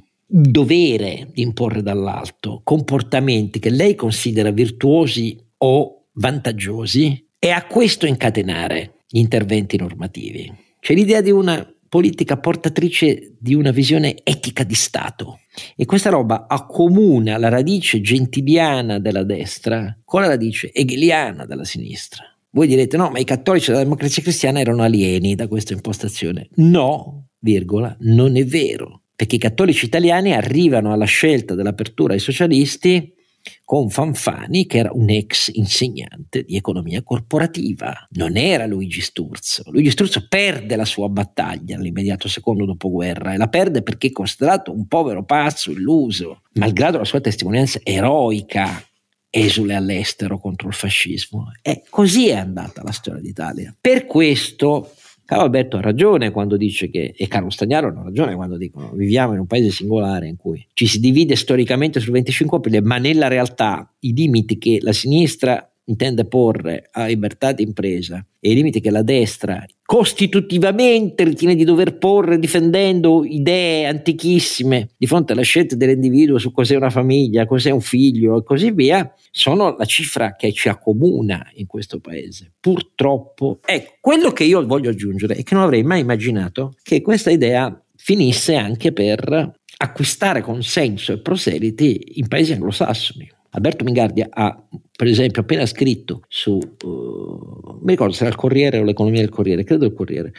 dovere di imporre dall'alto comportamenti che lei considera virtuosi o vantaggiosi e a questo incatenare gli interventi normativi. C'è l'idea di una politica portatrice di una visione etica di Stato, e questa roba accomuna la radice gentiliana della destra con la radice hegeliana della sinistra. Voi direte no, ma i cattolici della Democrazia Cristiana erano alieni da questa impostazione. No, non è vero. Perché i cattolici italiani arrivano alla scelta dell'apertura ai socialisti con Fanfani, che era un ex insegnante di economia corporativa. Non era Luigi Sturzo. Luigi Sturzo perde la sua battaglia nell'immediato secondo dopoguerra, e la perde perché è considerato un povero pazzo illuso, malgrado la sua testimonianza eroica, esule all'estero contro il fascismo. E così è andata la storia d'Italia. Per questo Carlo Alberto ha ragione quando dice che, e Carlo Stagnaro ha ragione quando dicono viviamo in un paese singolare in cui ci si divide storicamente sul 25 aprile, ma nella realtà i limiti che la sinistra intende porre alla libertà di impresa e i limiti che la destra costitutivamente ritiene di dover porre difendendo idee antichissime di fronte alla scelta dell'individuo su cos'è una famiglia, cos'è un figlio e così via, sono la cifra che ci accomuna in questo paese. Purtroppo, ecco, quello che io voglio aggiungere è che non avrei mai immaginato che questa idea finisse anche per acquistare consenso e proseliti in paesi anglosassoni. Alberto Mingardi ha, per esempio, appena scritto su, mi ricordo se era il Corriere o l'Economia del Corriere, credo il Corriere,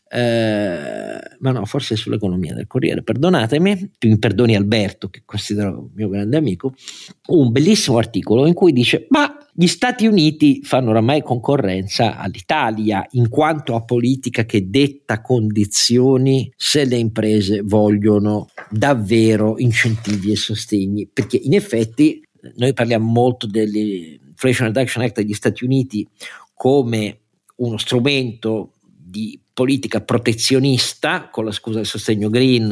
ma no, forse sull'Economia del Corriere, perdonatemi, mi perdoni Alberto che considero un mio grande amico, un bellissimo articolo in cui dice ma gli Stati Uniti fanno oramai concorrenza all'Italia in quanto a politica che detta condizioni se le imprese vogliono davvero incentivi e sostegni, perché in effetti noi parliamo molto dell'Inflation Reduction Act degli Stati Uniti come uno strumento di politica protezionista con la scusa del sostegno green,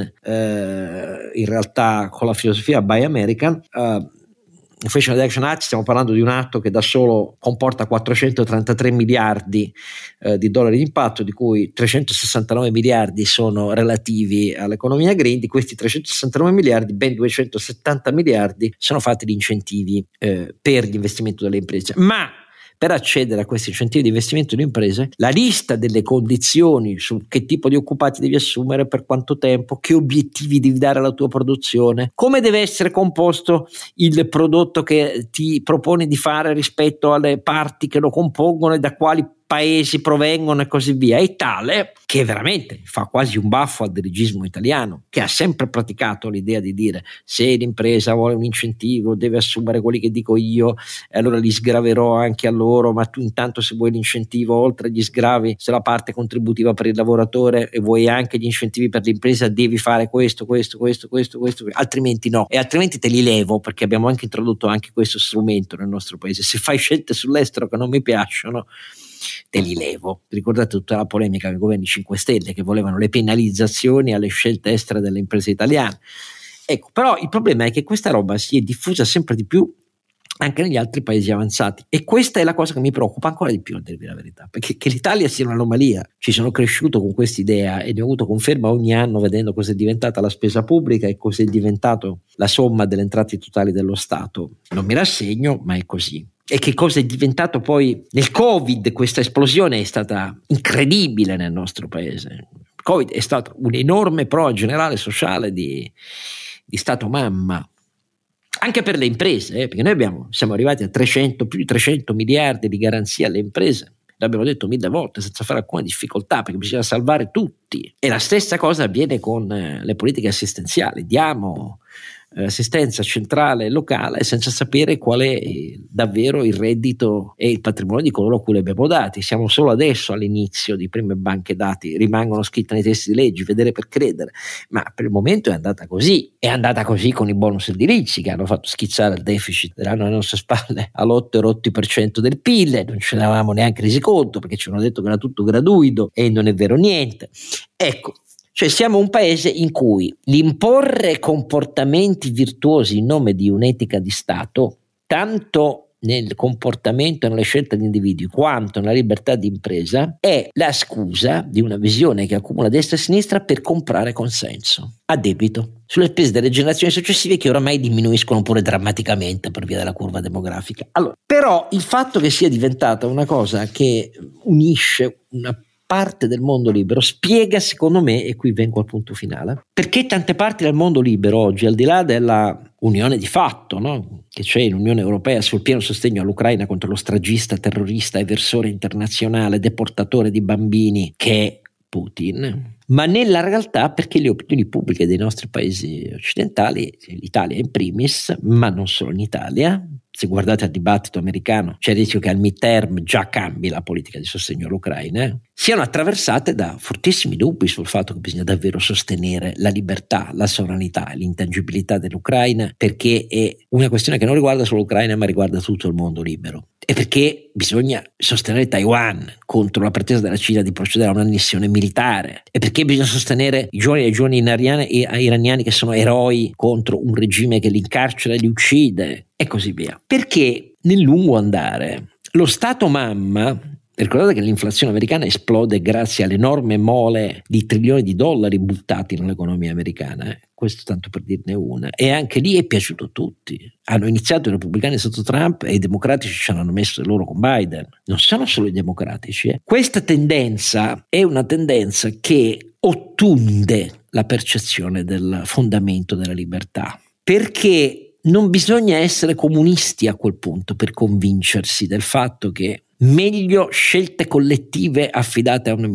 in realtà con la filosofia Buy American. Inflation Reduction Act, stiamo parlando di un atto che da solo comporta 433 miliardi di dollari di impatto, di cui 369 miliardi sono relativi all'economia green. Di questi 369 miliardi, ben 270 miliardi sono fatti di incentivi per gli investimenti delle imprese. Ma per accedere a questi incentivi di investimento di imprese, la lista delle condizioni su che tipo di occupati devi assumere, per quanto tempo, che obiettivi devi dare alla tua produzione, come deve essere composto il prodotto che ti proponi di fare rispetto alle parti che lo compongono e da quali paesi provengono e così via, è tale che veramente fa quasi un baffo al dirigismo italiano, che ha sempre praticato l'idea di dire: se l'impresa vuole un incentivo deve assumere quelli che dico io, e allora li sgraverò anche a loro, ma tu intanto, se vuoi l'incentivo, oltre agli sgravi, se la parte contributiva per il lavoratore e vuoi anche gli incentivi per l'impresa, devi fare questo, altrimenti no, e altrimenti te li levo, perché abbiamo anche introdotto anche questo strumento nel nostro paese: se fai scelte sull'estero che non mi piacciono, te li levo. Ricordate tutta la polemica con i governi 5 Stelle che volevano le penalizzazioni alle scelte estere delle imprese italiane. Ecco, però il problema è che questa roba si è diffusa sempre di più anche negli altri paesi avanzati, e questa è la cosa che mi preoccupa ancora di più, a dirvi la verità, perché che l'Italia sia un'anomalia. Ci sono cresciuto con quest'idea e ne ho avuto conferma ogni anno vedendo cosa è diventata la spesa pubblica e cosa è diventato la somma delle entrate totali dello Stato. Non mi rassegno, ma è così. E che cosa è diventato poi nel Covid? Questa esplosione è stata incredibile nel nostro paese. Il Covid è stato un'enorme prova generale sociale di Stato mamma, anche per le imprese, perché noi siamo arrivati a più di 300 miliardi di garanzie alle imprese. L'abbiamo detto 1000 volte senza fare alcuna difficoltà, perché bisogna salvare tutti. E la stessa cosa avviene con le politiche assistenziali. Diamo assistenza centrale e locale senza sapere qual è davvero il reddito e il patrimonio di coloro a cui le abbiamo dati. Siamo solo adesso all'inizio di prime banche dati, rimangono scritte nei testi di leggi, vedere per credere, ma per il momento è andata così. È andata così con i bonus edilizi, che hanno fatto schizzare il deficit dell'anno alle nostre spalle all'8% del PIL. Non ce ne avevamo neanche resi conto, perché ci hanno detto che era tutto gratuito e non è vero niente. Ecco, cioè siamo un paese in cui l'imporre comportamenti virtuosi in nome di un'etica di Stato, tanto nel comportamento e nelle scelte degli individui quanto nella libertà di impresa, è la scusa di una visione che accumula destra e sinistra per comprare consenso a debito sulle spese delle generazioni successive, che oramai diminuiscono pure drammaticamente per via della curva demografica. Allora, però il fatto che sia diventata una cosa che unisce una parte del mondo libero spiega, secondo me, e qui vengo al punto finale, perché tante parti del mondo libero oggi, al di là della unione di fatto, no, che c'è in Unione Europea sul pieno sostegno all'Ucraina contro lo stragista, terrorista, eversore internazionale, deportatore di bambini che è Putin, ma nella realtà perché le opinioni pubbliche dei nostri paesi occidentali, l'Italia in primis, ma non solo in Italia, se guardate al dibattito americano c'è il rischio che al midterm già cambi la politica di sostegno all'Ucraina, siano attraversate da fortissimi dubbi sul fatto che bisogna davvero sostenere la libertà, la sovranità e l'intangibilità dell'Ucraina, perché è una questione che non riguarda solo l'Ucraina ma riguarda tutto il mondo libero, e perché bisogna sostenere Taiwan contro la pretesa della Cina di procedere a un'annessione militare, e perché bisogna sostenere i giovani e giovani iraniani che sono eroi contro un regime che li incarcera e li uccide, e così via. Perché nel lungo andare lo Stato mamma, ricordate che l'inflazione americana esplode grazie all'enorme mole di trilioni di dollari buttati nell'economia americana, questo tanto per dirne una, e anche lì è piaciuto a tutti. Hanno iniziato i repubblicani sotto Trump e i democratici ci hanno messo loro con Biden. Non sono solo i democratici. Questa tendenza è una tendenza che ottunde la percezione del fondamento della libertà, perché non bisogna essere comunisti a quel punto per convincersi del fatto che meglio scelte collettive affidate a una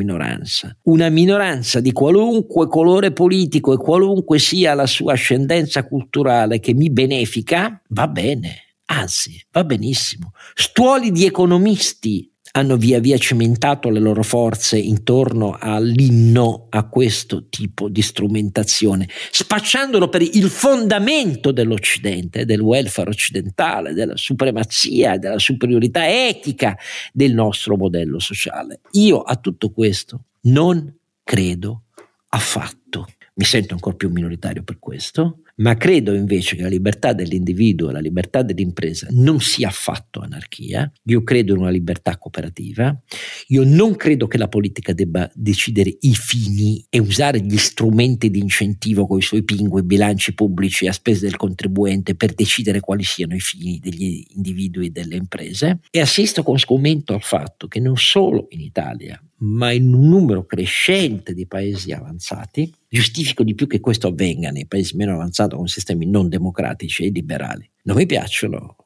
minoranza di qualunque colore politico e qualunque sia la sua ascendenza culturale che mi benefica, va bene, anzi va benissimo. Stuoli di economisti hanno via via cimentato le loro forze intorno all'inno a questo tipo di strumentazione, spacciandolo per il fondamento dell'Occidente, del welfare occidentale, della supremazia, della superiorità etica del nostro modello sociale. Io a tutto questo non credo affatto. Mi sento ancora più minoritario per questo, ma credo invece che la libertà dell'individuo e la libertà dell'impresa non sia affatto anarchia. Io credo in una libertà cooperativa. Io non credo che la politica debba decidere i fini e usare gli strumenti di incentivo con i suoi pingui bilanci pubblici a spese del contribuente per decidere quali siano i fini degli individui e delle imprese, e assisto con sgomento al fatto che non solo in Italia ma in un numero crescente di paesi avanzati, giustifico di più che questo avvenga nei paesi meno avanzati con sistemi non democratici e liberali. Non mi piacciono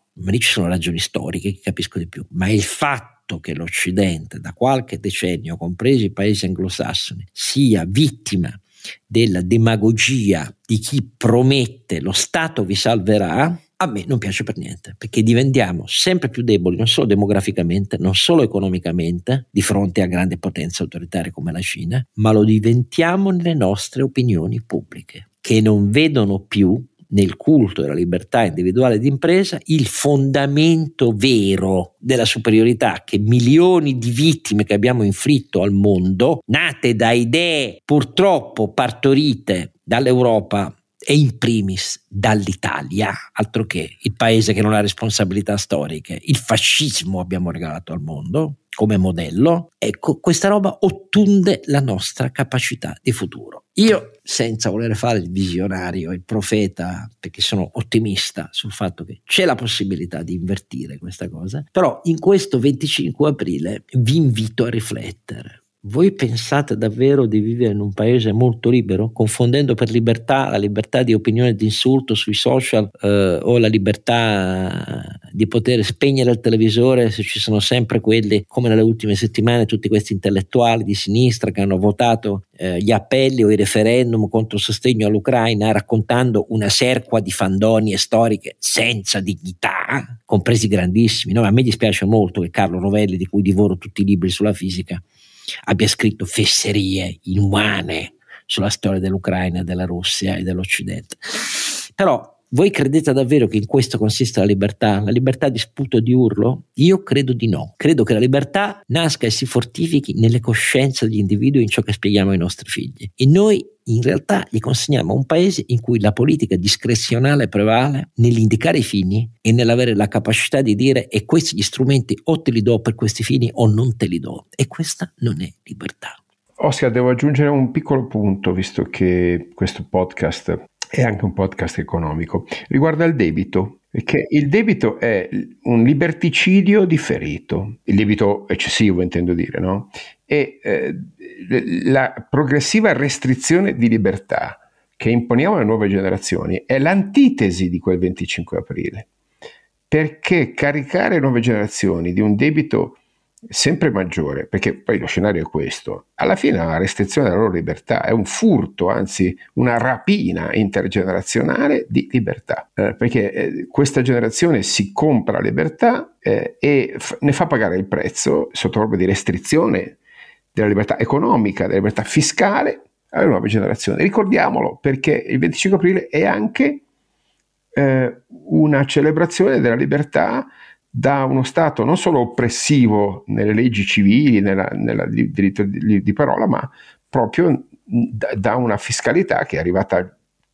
ma lì ci sono ragioni storiche che capisco di più, ma il fatto che l'Occidente da qualche decennio, compresi i paesi anglosassoni, sia vittima della demagogia di chi promette lo Stato vi salverà, a me non piace per niente, perché diventiamo sempre più deboli, non solo demograficamente, non solo economicamente, di fronte a grandi potenze autoritarie come la Cina, ma lo diventiamo nelle nostre opinioni pubbliche, che non vedono più nel culto della libertà individuale d'impresa il fondamento vero della superiorità che milioni di vittime che abbiamo inflitto al mondo, nate da idee purtroppo partorite dall'Europa e in primis dall'Italia, altro che il paese che non ha responsabilità storiche, il fascismo abbiamo regalato al mondo come modello. Ecco, questa roba ottunde la nostra capacità di futuro. Io, senza voler fare il visionario, il profeta, perché sono ottimista sul fatto che c'è la possibilità di invertire questa cosa, però in questo 25 aprile vi invito a riflettere. Voi pensate davvero di vivere in un paese molto libero, confondendo per libertà la libertà di opinione e di insulto sui social o la libertà di poter spegnere il televisore se ci sono sempre quelli, come nelle ultime settimane, tutti questi intellettuali di sinistra che hanno votato gli appelli o i referendum contro il sostegno all'Ucraina, raccontando una serqua di fandonie storiche senza dignità, compresi grandissimi. No, a me dispiace molto che Carlo Rovelli, di cui divoro tutti i libri sulla fisica, abbia scritto fesserie inumane sulla storia dell'Ucraina, della Russia e dell'Occidente. Però voi credete davvero che in questo consiste la libertà di sputo e di urlo? Io credo di no. Credo che la libertà nasca e si fortifichi nelle coscienze degli individui, in ciò che spieghiamo ai nostri figli, e noi in realtà gli consegniamo un paese in cui la politica discrezionale prevale nell'indicare i fini e nell'avere la capacità di dire: e questi gli strumenti o te li do per questi fini o non te li do, e questa non è libertà. Oscar, devo aggiungere un piccolo punto, visto che questo podcast è anche un podcast economico, riguarda il debito, perché il debito è un liberticidio differito, il debito eccessivo intendo dire, no? E la progressiva restrizione di libertà che imponiamo alle nuove generazioni è l'antitesi di quel 25 aprile, perché caricare nuove generazioni di un debito sempre maggiore, perché poi lo scenario è questo, alla fine la restrizione della loro libertà è un furto, anzi una rapina intergenerazionale di libertà, perché questa generazione si compra libertà e ne fa pagare il prezzo sotto forma di restrizione della libertà economica, della libertà fiscale alle nuove generazioni. Ricordiamolo, perché il 25 aprile è anche una celebrazione della libertà da uno Stato non solo oppressivo nelle leggi civili, nel diritto di parola, ma proprio da una fiscalità che è arrivata al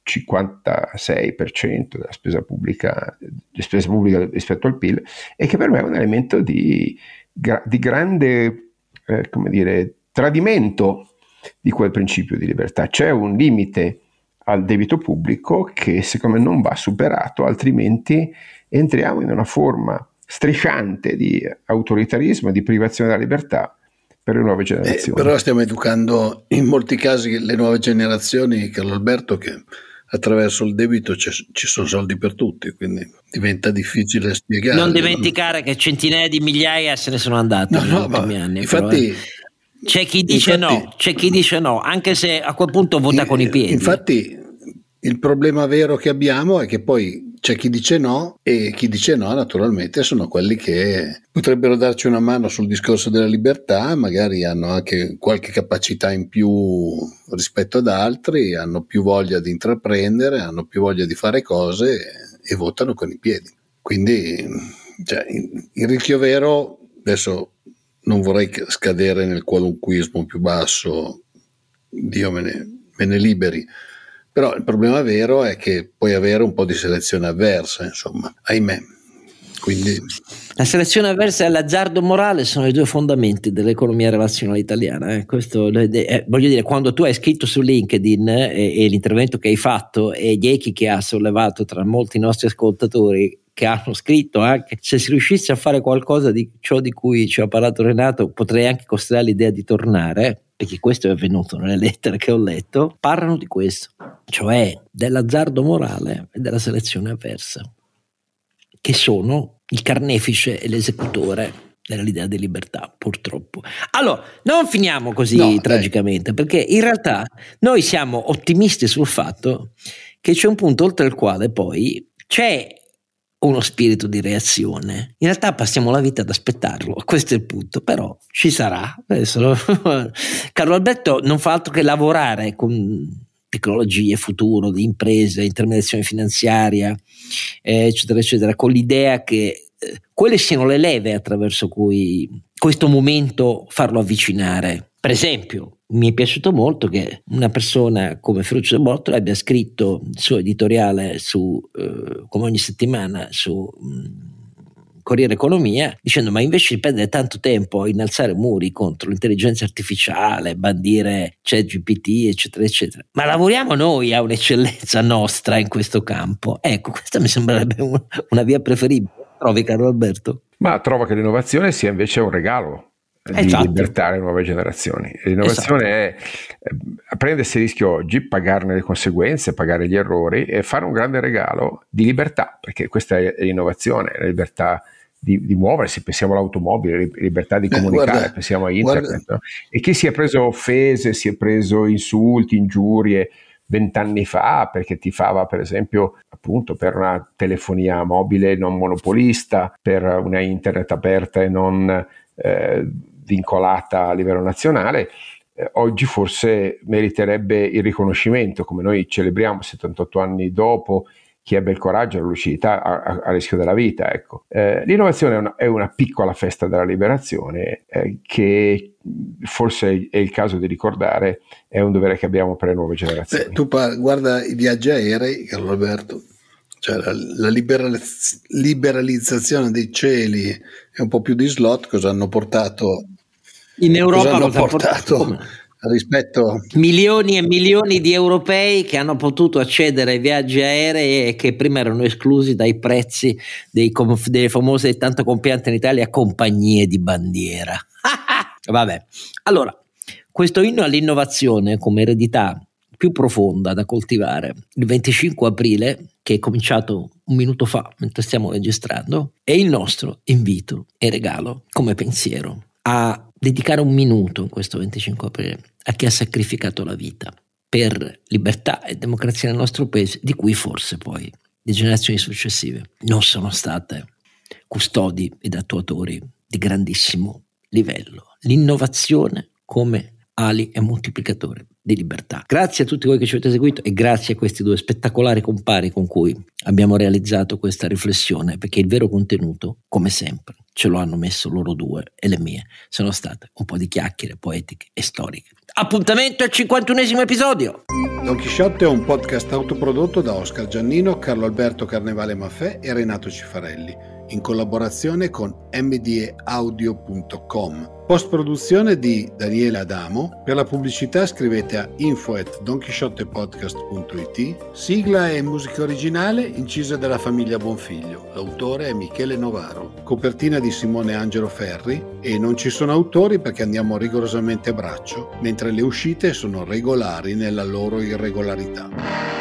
56% della spesa pubblica rispetto al PIL, e che per me è un elemento di grande tradimento di quel principio di libertà. C'è un limite al debito pubblico che secondo me non va superato, altrimenti entriamo in una forma strisciante di autoritarismo e di privazione della libertà per le nuove generazioni. Però stiamo educando in molti casi le nuove generazioni, Carlo Alberto, che attraverso il debito ci sono soldi per tutti, quindi diventa difficile spiegare. Non dimenticare che centinaia di migliaia se ne sono andati negli ultimi anni. Infatti, c'è chi dice c'è chi dice no, anche se a quel punto vota con i piedi. Infatti il problema vero che abbiamo è che poi c'è chi dice no, e chi dice no naturalmente sono quelli che potrebbero darci una mano sul discorso della libertà, magari hanno anche qualche capacità in più rispetto ad altri, hanno più voglia di intraprendere, hanno più voglia di fare cose e votano con i piedi. Quindi il rischio vero, adesso non vorrei scadere nel qualunquismo più basso, Dio me ne liberi, però il problema vero è che puoi avere un po' di selezione avversa, insomma, ahimè. Quindi la selezione avversa e l'azzardo morale sono i due fondamenti dell'economia relazionale italiana. Questo, voglio dire, quando tu hai scritto su LinkedIn e l'intervento che hai fatto e gli echi che ha sollevato tra molti nostri ascoltatori che hanno scritto anche: se si riuscisse a fare qualcosa di ciò di cui ci ha parlato Renato, potrei anche considerare l'idea di tornare, perché questo è avvenuto nelle lettere che ho letto, parlano di questo, cioè dell'azzardo morale e della selezione avversa. che sono il carnefice e l'esecutore dell'idea di libertà, purtroppo. Allora, non finiamo così tragicamente, perché in realtà noi siamo ottimisti sul fatto che c'è un punto oltre il quale poi c'è uno spirito di reazione. In realtà passiamo la vita ad aspettarlo, questo è il punto, però ci sarà. Carlo Alberto non fa altro che lavorare con tecnologie, futuro, di imprese, intermediazione finanziaria, eccetera, eccetera, con l'idea che quelle siano le leve attraverso cui questo momento farlo avvicinare. Per esempio, mi è piaciuto molto che una persona come Ferruccio De Bortoli abbia scritto il suo editoriale su, come ogni settimana, su Corriere Economia, dicendo: ma invece di perdere tanto tempo a innalzare muri contro l'intelligenza artificiale, bandire ChatGPT, eccetera, eccetera, ma lavoriamo noi a un'eccellenza nostra in questo campo. Ecco, questa mi sembrerebbe una via preferibile. Trovi, Carlo Alberto? Ma trovo che l'innovazione sia invece un regalo di libertà alle nuove generazioni. L'innovazione è prendersi il rischio oggi, pagarne le conseguenze, pagare gli errori e fare un grande regalo di libertà, perché questa è l'innovazione, la libertà di muoversi. Pensiamo all'automobile, libertà di comunicare, pensiamo a internet, no? E chi si è preso offese, si è preso insulti, ingiurie 20 anni fa perché tifava, per esempio, appunto per una telefonia mobile non monopolista, per una internet aperta e non vincolata a livello nazionale, oggi forse meriterebbe il riconoscimento, come noi celebriamo 78 anni dopo chi ebbe il coraggio e la lucidità a rischio della vita. Ecco. L'innovazione è una piccola festa della liberazione che forse è il caso di ricordare, è un dovere che abbiamo per le nuove generazioni. Tu guarda i viaggi aerei, Carlo Alberto, cioè la liberalizzazione dei cieli e un po' più di slot, cosa hanno portato in Europa? Cosa hanno portato rispetto milioni e milioni di europei che hanno potuto accedere ai viaggi aerei e che prima erano esclusi dai prezzi delle famose e tanto compiante in Italia compagnie di bandiera. Vabbè, allora, questo inno all'innovazione come eredità più profonda da coltivare, il 25 aprile, che è cominciato un minuto fa mentre stiamo registrando, è il nostro invito e regalo come pensiero a dedicare un minuto in questo 25 aprile a chi ha sacrificato la vita per libertà e democrazia nel nostro paese, di cui forse poi le generazioni successive non sono state custodi ed attuatori di grandissimo livello. L'innovazione come ali e moltiplicatore di libertà. Grazie a tutti voi che ci avete seguito e grazie a questi due spettacolari compari con cui abbiamo realizzato questa riflessione, perché il vero contenuto, come sempre, ce lo hanno messo loro due e le mie sono state un po' di chiacchiere poetiche e storiche. Appuntamento al 51esimo episodio! Don Chisciotte è un podcast autoprodotto da Oscar Giannino, Carlo Alberto Carnevale Maffè e Renato Cifarelli, in collaborazione con mdeaudio.com. Post-produzione di Daniele Adamo. Per la pubblicità scrivete a info@donchisciottepodcast.it. Sigla e musica originale incisa dalla famiglia Bonfiglio. L'autore è Michele Novaro. Copertina di Simone Angelo Ferri, e non ci sono autori perché andiamo rigorosamente a braccio, mentre le uscite sono regolari nella loro irregolarità.